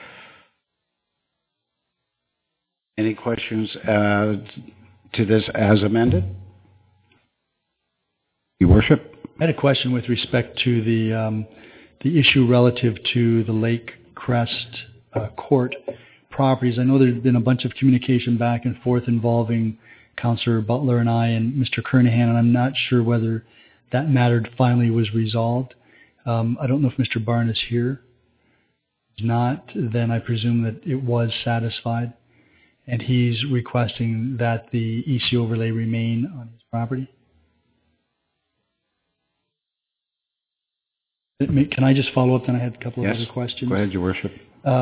Any questions to this as amended? Your Worship? I had a question with respect to the issue relative to the Lake Crest Court properties. I know there's been a bunch of communication back and forth involving Councillor Butler and I and Mr. Kernahan, and I'm not sure whether that matter finally was resolved. I don't know if Mr. Barn is here. If not, then I presume that it was satisfied, and he's requesting that the EC overlay remain on his property. Can I just follow up? Then I had a couple of other questions. Go ahead, Your Worship.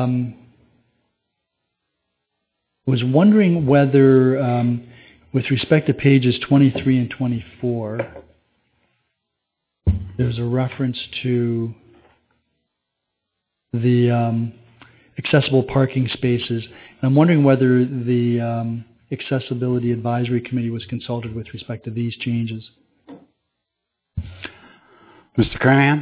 Was wondering whether, with respect to pages 23 and 24, there's a reference to the accessible parking spaces. And I'm wondering whether the Accessibility Advisory Committee was consulted with respect to these changes. Mr. Kernahan?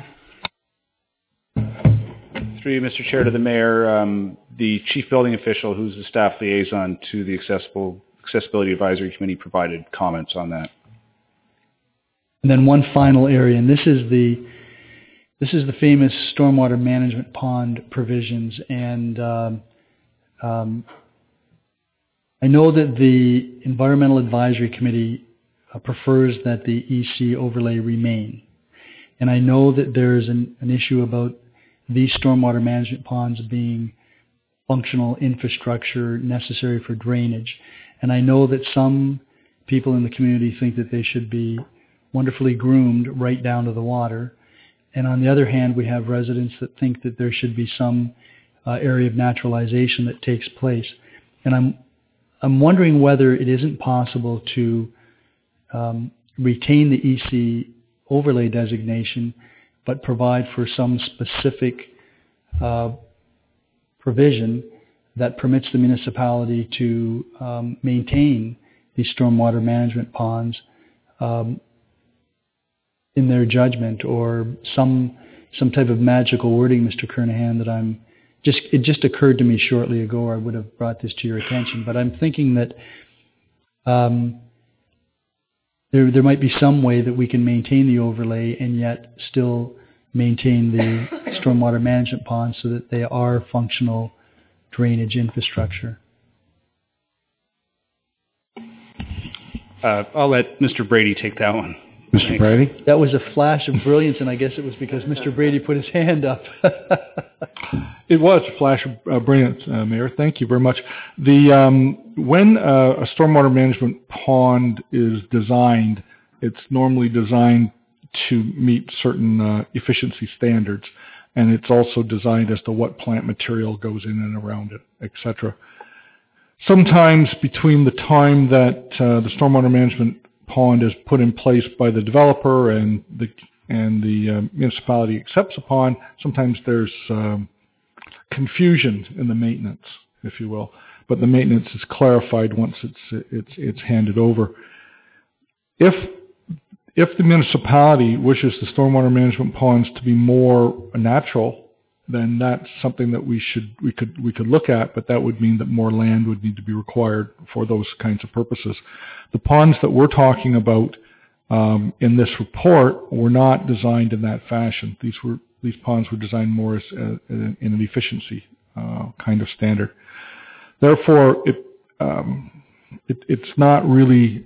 Through you, Mr. Chair, to the Mayor, the Chief Building Official, who's the staff liaison to the Accessibility Advisory Committee, provided comments on that. And then one final area, and this is the famous stormwater management pond provisions. And I know that the Environmental Advisory Committee prefers that the EC overlay remain. And I know that there's an issue about these stormwater management ponds being functional infrastructure necessary for drainage. And I know that some people in the community think that they should be wonderfully groomed right down to the water. And on the other hand, we have residents that think that there should be some area of naturalization that takes place. And I'm wondering whether it isn't possible to retain the EC overlay designation, but provide for some specific provision that permits the municipality to maintain these stormwater management ponds in their judgment, or some type of magical wording, Mr. Kernahan, that it just occurred to me shortly ago, or I would have brought this to your attention, but I'm thinking that there might be some way that we can maintain the overlay and yet still maintain the stormwater management ponds so that they are functional drainage infrastructure. I'll let Mr. Brady take that one. Mr. Brady? That was a flash of brilliance, and I guess it was because Mr. Brady put his hand up. It was a flash of brilliance, Mayor. Thank you very much. When a stormwater management pond is designed, it's normally designed to meet certain efficiency standards, and it's also designed as to what plant material goes in and around it, etc. Sometimes between the time that the stormwater management pond is put in place by the developer and the municipality accepts a pond, sometimes there's confusion in the maintenance, if you will. But the maintenance is clarified once it's handed over. If the municipality wishes the stormwater management ponds to be more natural, then that's something that we could look at, but that would mean that more land would need to be required for those kinds of purposes. The ponds that we're talking about in this report were not designed in that fashion. These ponds were designed more as in an efficiency kind of standard. Therefore, it's not really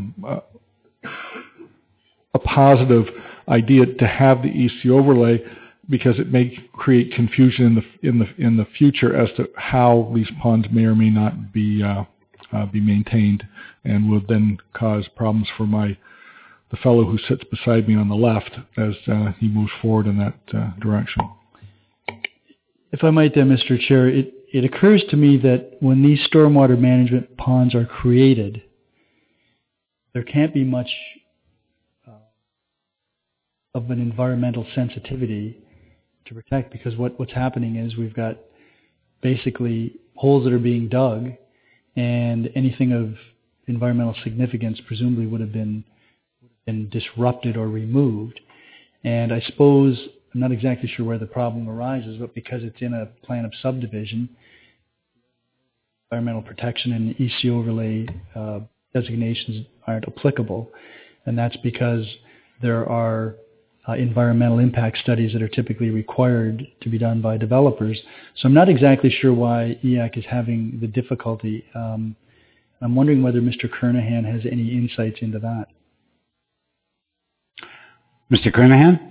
a positive idea to have the EC overlay, because it may create confusion in the future as to how these ponds may or may not be maintained, and will then cause problems for the fellow who sits beside me on the left as he moves forward in that direction. If I might then, Mr. Chair, it occurs to me that when these stormwater management ponds are created, there can't be much of an environmental sensitivity to protect, because what's happening is we've got basically holes that are being dug, and anything of environmental significance presumably would have been disrupted or removed. And I suppose, I'm not exactly sure where the problem arises, but because it's in a plan of subdivision, environmental protection and EC overlay designations aren't applicable. And that's because there are environmental impact studies that are typically required to be done by developers. So I'm not exactly sure why EAC is having the difficulty. I'm wondering whether Mr. Kernahan has any insights into that. Mr. Kernahan?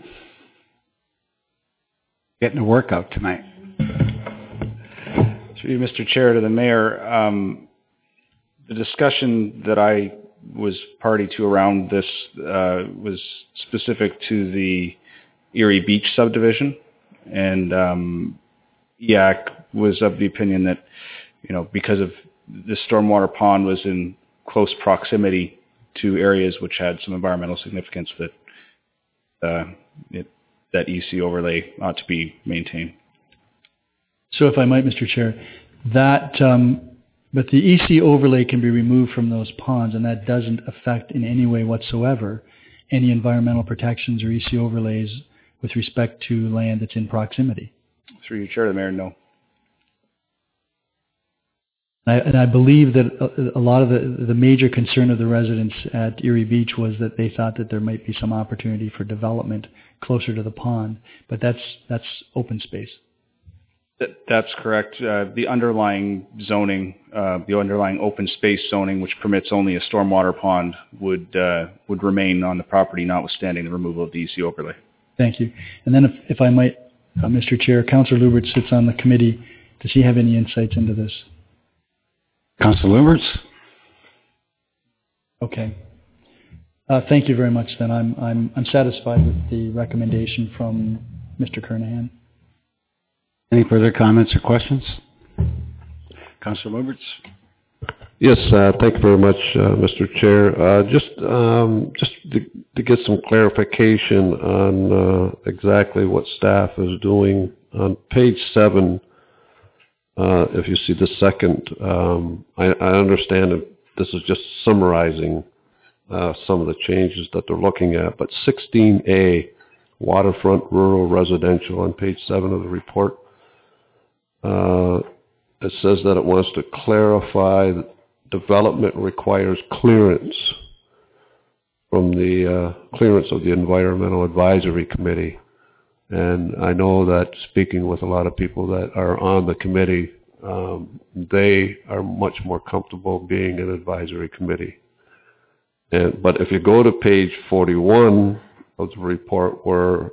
Getting a workout tonight. Through you, Mr. Chair, to the Mayor, the discussion that I was party to around this was specific to the Erie Beach subdivision, and EAC was of the opinion that, because of the stormwater pond was in close proximity to areas which had some environmental significance, that that EC overlay ought to be maintained. So if I might, Mr. Chair, but the EC overlay can be removed from those ponds, and that doesn't affect in any way whatsoever any environmental protections or EC overlays with respect to land that's in proximity. Through you, Chair, the Mayor, no. And I believe that a lot of the major concern of the residents at Erie Beach was that they thought that there might be some opportunity for development closer to the pond, but that's open space. That's correct. The underlying zoning, the underlying open space zoning, which permits only a stormwater pond, would remain on the property, notwithstanding the removal of the EC overlay. Thank you. And then if I might, Mr. Chair, Councillor Lubert sits on the committee. Does he have any insights into this? Councillor Lubert? Okay. Thank you very much. Then I'm satisfied with the recommendation from Mr. Kernahan. Any further comments or questions? Councillor Lubert? Yes, thank you very much, Mr. Chair. Just to get some clarification on exactly what staff is doing. On page 7, if you see the second, I understand that this is just summarizing some of the changes that they're looking at, but 16A, waterfront rural residential on page 7 of the report, it says that it wants to clarify that development requires clearance from the clearance of the Environmental Advisory Committee. And I know that speaking with a lot of people that are on the committee, they are much more comfortable being an advisory committee. But if you go to page 41 of the report where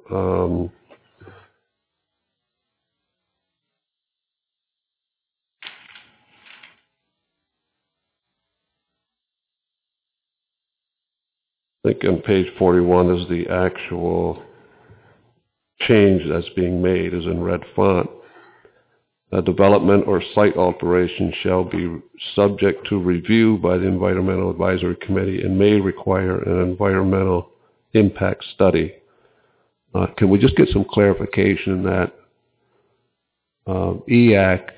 I think on page 41 is the actual change that's being made, is in red font. A development or site alteration shall be subject to review by the Environmental Advisory Committee and may require an environmental impact study. Can we just get some clarification that EAC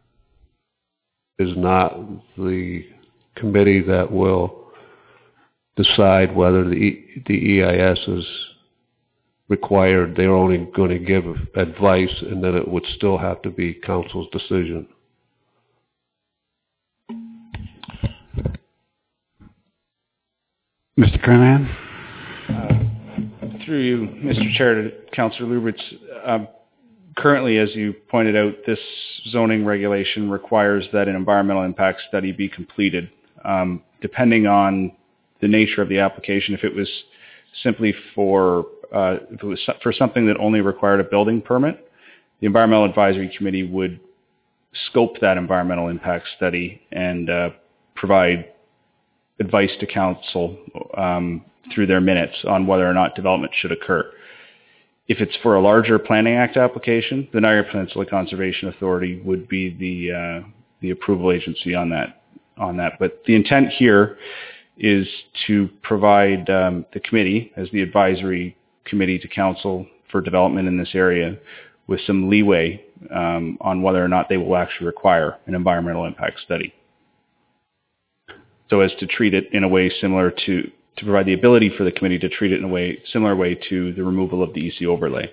is not the committee that will decide whether the EIS is required? They're only going to give advice, and then it would still have to be council's decision. Mr. Kernahan? Through you, Mr. Chair, to Councillor Lubritz. Currently, as you pointed out, this zoning regulation requires that an environmental impact study be completed. Depending on the nature of the application, if it was simply for something that only required a building permit, the Environmental Advisory Committee would scope that environmental impact study and provide advice to council through their minutes on whether or not development should occur. If it's for a larger Planning Act application, the Niagara Peninsula Conservation Authority would be the approval agency on that. But the intent here is to provide the committee, as the advisory committee to council for development in this area, with some leeway on whether or not they will actually require an environmental impact study. So as to treat it in a way similar to provide the ability for the committee to treat it in a similar way to the removal of the EC overlay.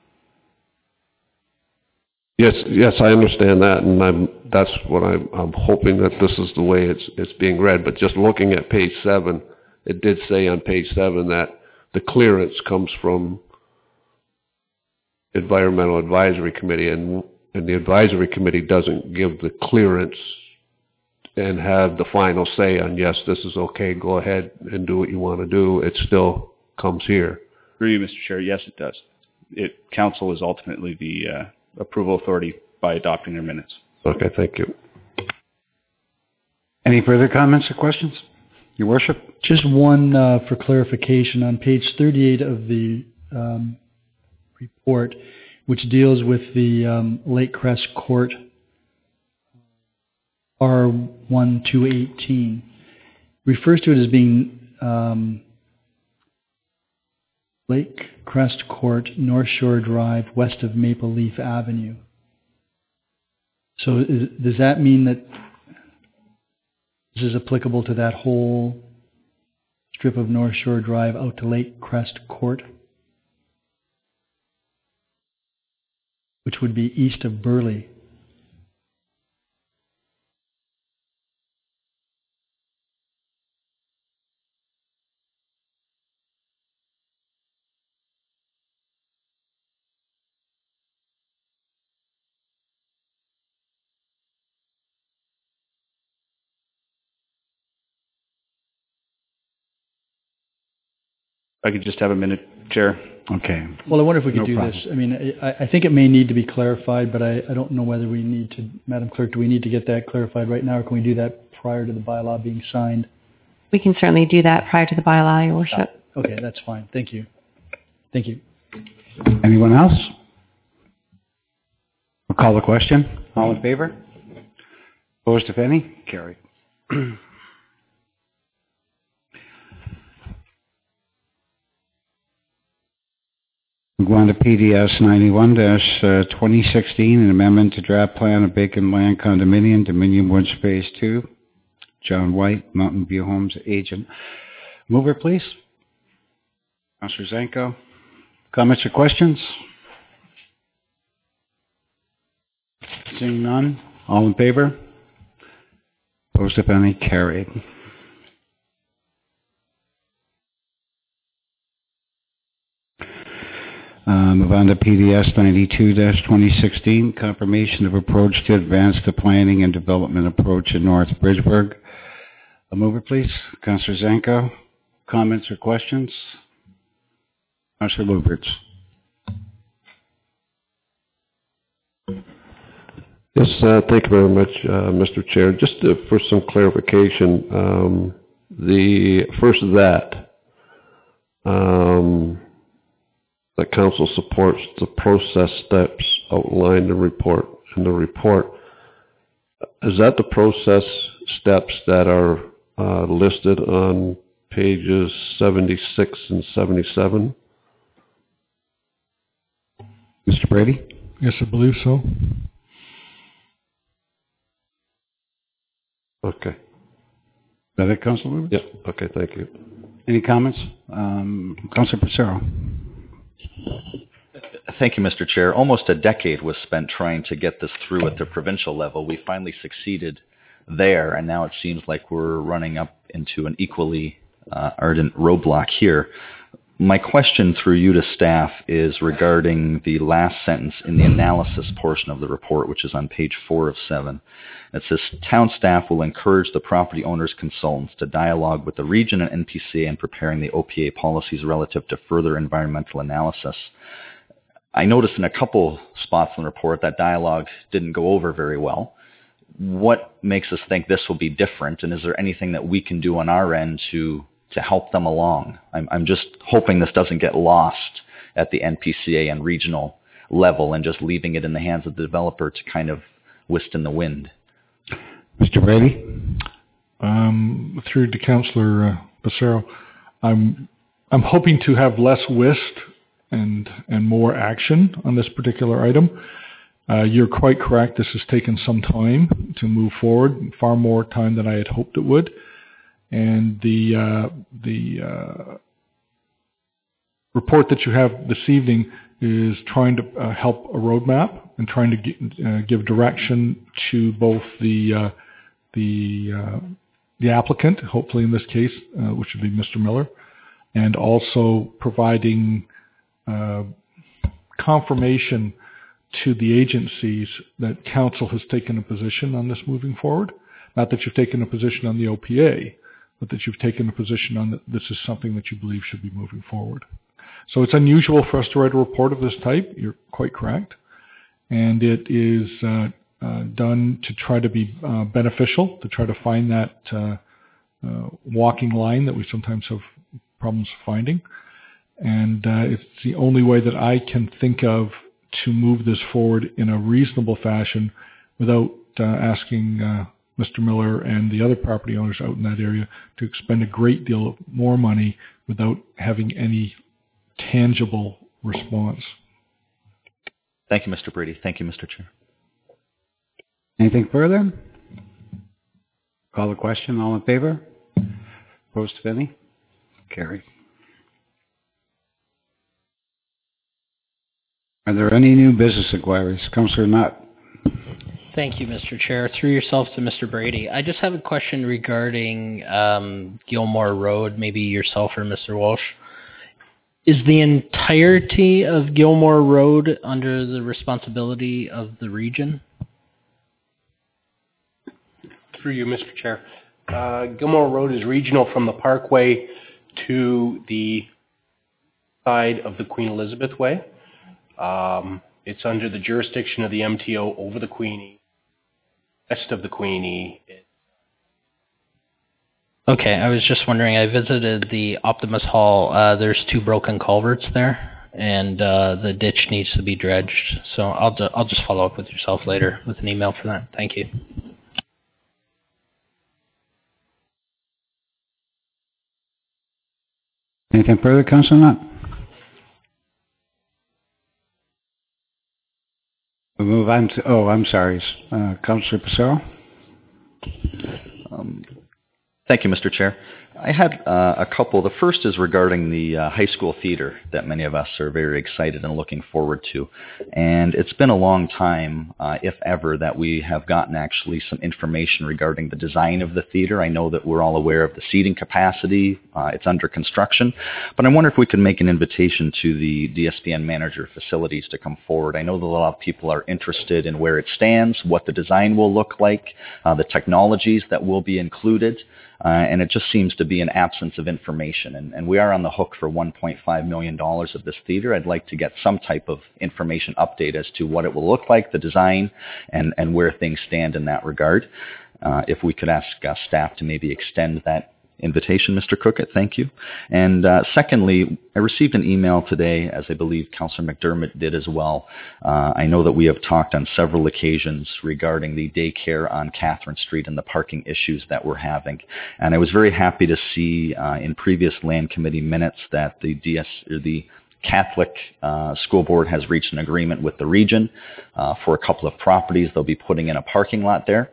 Yes, I understand that, and that's what I'm hoping that this is the way it's being read. But just looking at page 7, it did say on page 7 that the clearance comes from Environmental Advisory Committee, and the Advisory Committee doesn't give the clearance and have the final say on, yes, this is okay, go ahead and do what you want to do. It still comes here. Through you, Mr. Chair, yes, it does. Council is ultimately the approval authority by adopting their minutes. Okay, thank you. Any further comments or questions? Your Worship? Just one for clarification. On page 38 of the report, which deals with the Lake Crest Court R1218, refers to it as being Lake Crest Court, North Shore Drive, west of Maple Leaf Avenue. So does that mean that this is applicable to that whole strip of North Shore Drive out to Lake Crest Court, which would be east of Burleigh? I could just have a minute, Chair. Okay. Well, I wonder if we could do this. I mean, I think it may need to be clarified, but I don't know whether we need to, Madam Clerk, do we need to get that clarified right now, or can we do that prior to the bylaw being signed? We can certainly do that prior to the bylaw, Your Worship. Okay, that's fine. Thank you. Thank you. Anyone else? We'll call the question. All in favor? Opposed, if any? Carried. We'll go on to PDS 91-2016, an amendment to draft plan of vacant land condominium, Dominion Woods Phase 2. John White, Mountain View Homes agent. Mover, please. Councillor Zanko. Comments or questions? Seeing none. All in favor? Opposed, if any? Carried. Move on to PDS 92-2016, confirmation of approach to advance the planning and development approach in North Bridgeburg. A mover, please. Councillor Zanko. Comments or questions? Councillor Luberts. Yes, thank you very much, Mr. Chair. Just for some clarification, the first that council supports the process steps outlined in the report. Is that the process steps that are listed on pages 76 and 77? Mr. Brady? Yes, I believe so. Okay. Is that it, Councillor Luberts? Yeah, okay, thank you. Any comments? Councillor Passero. Thank you, Mr. Chair. Almost a decade was spent trying to get this through at the provincial level. We finally succeeded there, and now it seems like we're running up into an equally ardent roadblock here. My question through you to staff is regarding the last sentence in the analysis portion of the report, which is on page 4 of 7. It says, town staff will encourage the property owners' consultants to dialogue with the region and NPCA in preparing the OPA policies relative to further environmental analysis. I noticed in a couple spots in the report that dialogue didn't go over very well. What makes us think this will be different, and is there anything that we can do on our end to help them along? I'm just hoping this doesn't get lost at the NPCA and regional level and just leaving it in the hands of the developer to kind of whisk in the wind. Mr. Brady? Through to Councillor Passero, I'm hoping to have less whisk and more action on this particular item. You're quite correct. This has taken some time to move forward, far more time than I had hoped it would. And the report that you have this evening is trying to help a roadmap and trying to give direction to both the applicant, hopefully in this case, which would be Mr. Miller, and also providing confirmation to the agencies that council has taken a position on this moving forward. Not that you've taken a position on the OPA, but that you've taken a position on that this is something that you believe should be moving forward. So it's unusual for us to write a report of this type. You're quite correct. And it is done to try to be beneficial, to try to find that walking line that we sometimes have problems finding. And it's the only way that I can think of to move this forward in a reasonable fashion without asking Mr. Miller and the other property owners out in that area to expend a great deal more money without having any tangible response. Thank you, Mr. Brady. Thank you, Mr. Chair. Anything further? Call the question. All in favor? Opposed, if any? Carried. Are there any new business inquiries? Councillor Nutt. Thank you, Mr. Chair. Through yourself to Mr. Brady. I just have a question regarding Gilmore Road, maybe yourself or Mr. Walsh. Is the entirety of Gilmore Road under the responsibility of the region? Through you, Mr. Chair. Gilmore Road is regional from the Parkway to the side of the Queen Elizabeth Way. It's under the jurisdiction of the MTO over the Queenie, west of the Queenie. Okay, I was just wondering, I visited the Optimus Hall. There's 2 broken culverts there, and the ditch needs to be dredged. So I'll just follow up with yourself later with an email for that. Thank you. Anything further, Councillor Nutt? We'll move on to, I'm sorry, Councillor Passero. Thank you, Mr. Chair. I had a couple. The first is regarding the high school theater that many of us are very excited and looking forward to. And it's been a long time, if ever, that we have gotten actually some information regarding the design of the theater. I know that we're all aware of the seating capacity. It's under construction. But I wonder if we could make an invitation to the DSPN manager of facilities to come forward. I know that a lot of people are interested in where it stands, what the design will look like, the technologies that will be included. and it just seems to be an absence of information. And we are on the hook for $1.5 million of this theater. I'd like to get some type of information update as to what it will look like, the design, and where things stand in that regard. If we could ask staff to maybe extend that invitation, Mr. Cookett, thank you. And secondly, I received an email today, as I believe Councillor McDermott did as well. I know that we have talked on several occasions regarding the daycare on Catherine Street and the parking issues that we're having. And I was very happy to see in previous Land Committee minutes that the Catholic School Board has reached an agreement with the region for a couple of properties. They'll be putting in a parking lot there.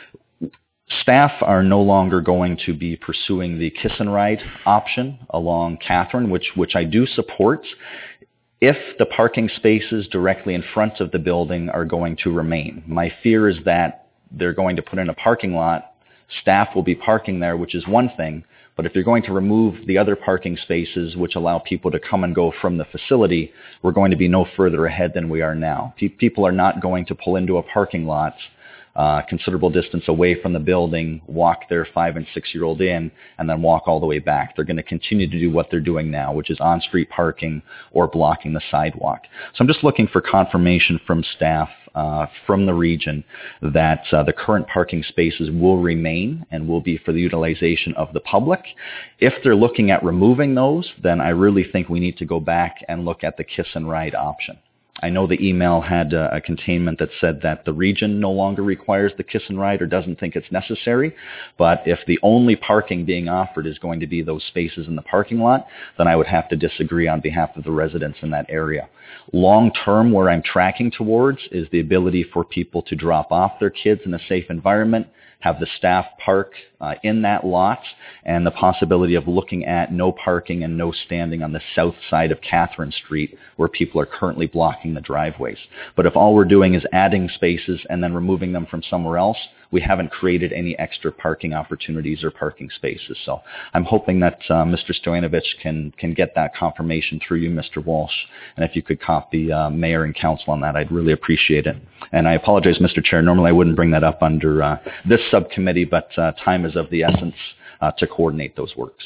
Staff are no longer going to be pursuing the kiss and ride option along Catherine, which I do support, if the parking spaces directly in front of the building are going to remain. My fear is that they're going to put in a parking lot, staff will be parking there, which is one thing, but if you're going to remove the other parking spaces which allow people to come and go from the facility, we're going to be no further ahead than we are now. People are not going to pull into a parking lot considerable distance away from the building, walk their 5- and 6-year-old in, and then walk all the way back. They're going to continue to do what they're doing now, which is on-street parking or blocking the sidewalk. So I'm just looking for confirmation from staff from the region that the current parking spaces will remain and will be for the utilization of the public. If they're looking at removing those, then I really think we need to go back and look at the kiss and ride option. I know the email had a containment that said that the region no longer requires the kiss and ride or doesn't think it's necessary, but if the only parking being offered is going to be those spaces in the parking lot, then I would have to disagree on behalf of the residents in that area. Long term, where I'm tracking towards is the ability for people to drop off their kids in a safe environment, have the staff park in that lot, and the possibility of looking at no parking and no standing on the south side of Catherine Street where people are currently blocking the driveways. But if all we're doing is adding spaces and then removing them from somewhere else, we haven't created any extra parking opportunities or parking spaces. So I'm hoping that Mr. Stoyanovich can get that confirmation through you, Mr. Walsh. And if you could copy Mayor and Council on that, I'd really appreciate it. And I apologize, Mr. Chair. Normally I wouldn't bring that up under this subcommittee, but time is of the essence to coordinate those works.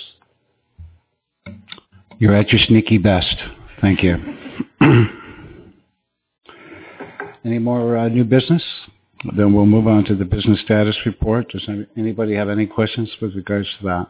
You're at your sneaky best. Thank you. Any more new business? Then we'll move on to the business status report. Does anybody have any questions with regards to that?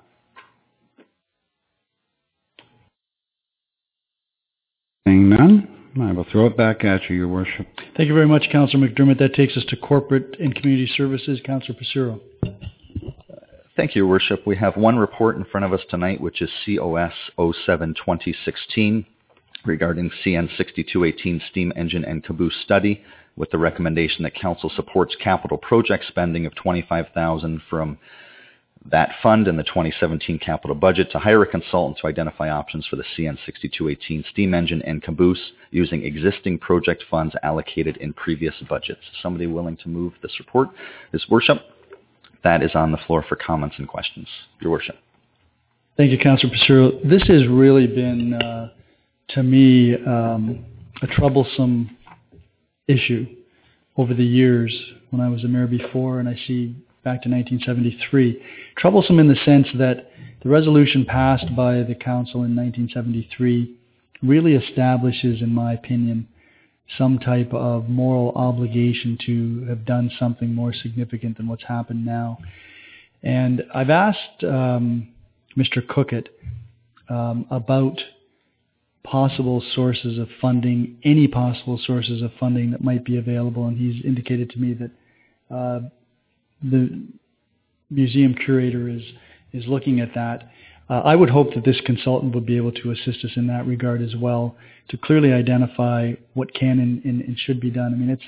Seeing none, I will throw it back at you, Your Worship. Thank you very much, Councillor McDermott. That takes us to Corporate and Community Services. Councillor Passero. Thank you, Your Worship. We have one report in front of us tonight, which is COS 07-2016 regarding CN 6218 steam engine and caboose study, with the recommendation that Council supports capital project spending of $25,000 from that fund in the 2017 capital budget to hire a consultant to identify options for the CN 6218 steam engine and caboose using existing project funds allocated in previous budgets. Somebody willing to move this report? His Worship. That is on the floor for comments and questions. Your Worship. Thank you, Councillor Passero. This has really been, to me, a troublesome issue over the years when I was a mayor before, and I see back to 1973. Troublesome in the sense that the resolution passed by the council in 1973 really establishes, in my opinion, some type of moral obligation to have done something more significant than what's happened now. And I've asked Mr. Cookett about possible sources of funding, any possible sources of funding that might be available, and he's indicated to me that the museum curator is looking at that. I would hope that this consultant would be able to assist us in that regard as well, to clearly identify what can and should be done. I mean,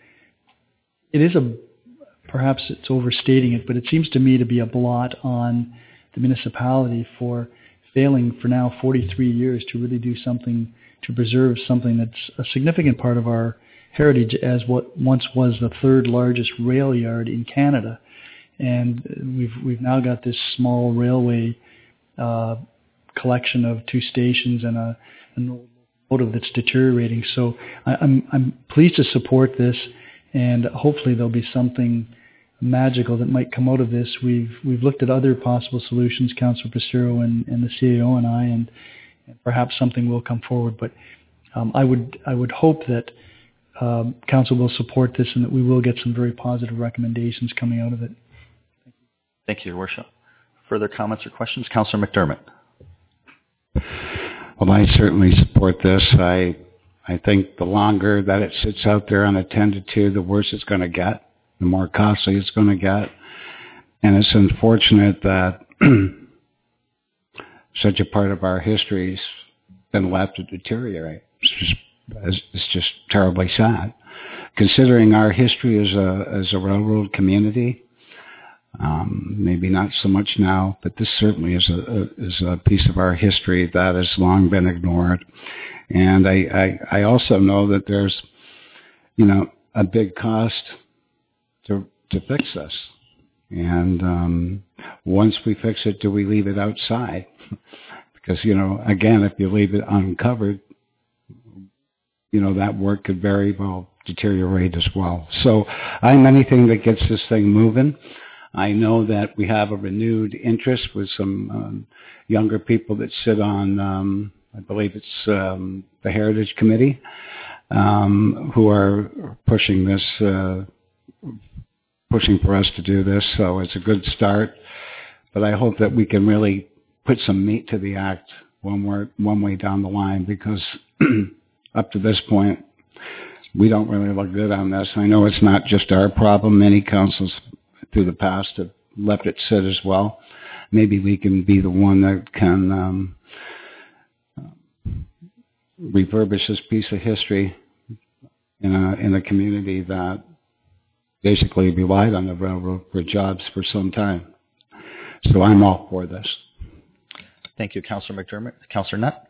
perhaps it's overstating it, but it seems to me to be a blot on the municipality for failing for now 43 years to really do something to preserve something that's a significant part of our heritage as what once was the third largest rail yard in Canada. And we've now got this small railway collection of two stations and a locomotive that's deteriorating. So I'm pleased to support this, and hopefully there'll be something magical that might come out of this. We've looked at other possible solutions, Councillor Passero and the CAO and I, and perhaps something will come forward. But I would hope that Council will support this and that we will get some very positive recommendations coming out of it. Thank you, Your Worship. Further comments or questions? Councillor McDermott. Well, I certainly support this. I think the longer that it sits out there unattended to, the worse it's going to get, the more costly it's going to get. And it's unfortunate that such a part of our history has been left to deteriorate. It's just terribly sad. Considering our history as a railroad community, maybe not so much now, but this certainly is a piece of our history that has long been ignored. And I also know that there's, a big cost to fix this. And once we fix it, do we leave it outside? Because, again, if you leave it uncovered, that work could very well deteriorate as well. So I'm anything that gets this thing moving. I know that we have a renewed interest with some younger people that sit on, I believe it's the Heritage Committee, who are pushing this, pushing for us to do this. So it's a good start. But I hope that we can really put some meat to the act one way down the line, because up to this point, we don't really look good on this. I know it's not just our problem. Many councils through the past have left it sit as well. Maybe we can be the one that can refurbish this piece of history in a community that basically relied on the railroad for jobs for some time. So I'm all for this. Thank you, Councillor McDermott. Councillor Nutt.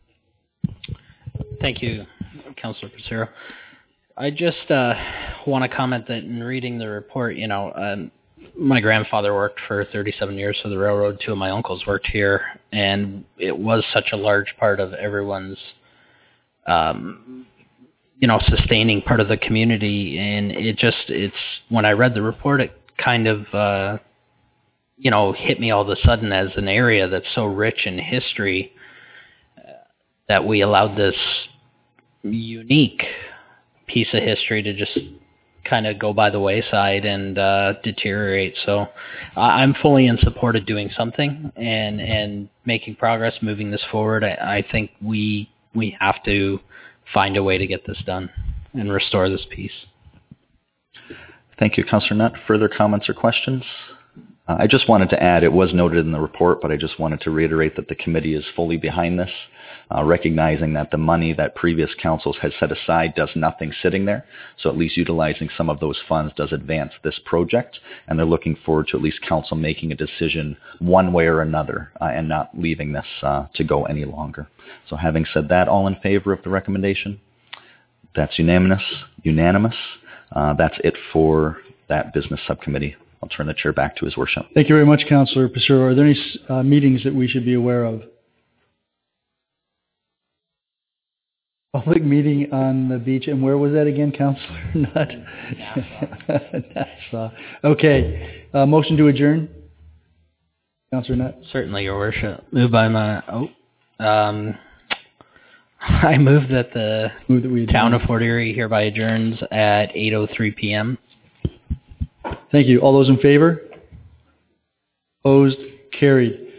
Thank you, Councillor Passero. I just want to comment that in reading the report, my grandfather worked for 37 years for the railroad. Two of my uncles worked here, and it was such a large part of everyone's, sustaining part of the community. And it's when I read the report, it kind of, hit me all of a sudden as an area that's so rich in history that we allowed this unique piece of history to just kind of go by the wayside and deteriorate. So I'm fully in support of doing something and making progress, moving this forward. I think we have to find a way to get this done and restore this piece. Thank you, Councillor Nutt. Further comments or questions? I just wanted to add, it was noted in the report, but I just wanted to reiterate that the committee is fully behind this, recognizing that the money that previous councils had set aside does nothing sitting there. So at least utilizing some of those funds does advance this project, and they're looking forward to at least council making a decision one way or another and not leaving this to go any longer. So having said that, all in favor of the recommendation? That's unanimous. That's it for that business subcommittee. I'll turn the chair back to His Worship. Thank you very much, Councillor Passero. Are there any meetings that we should be aware of? Public meeting on the beach, and where was that again, Councillor Nutt? Nassau. Okay. Motion to adjourn? Councillor Nutt? Certainly, Your Worship. Moved by I move that the town of Fort Erie hereby adjourns at 8:03 p.m. Thank you. All those in favor? Opposed? Carried.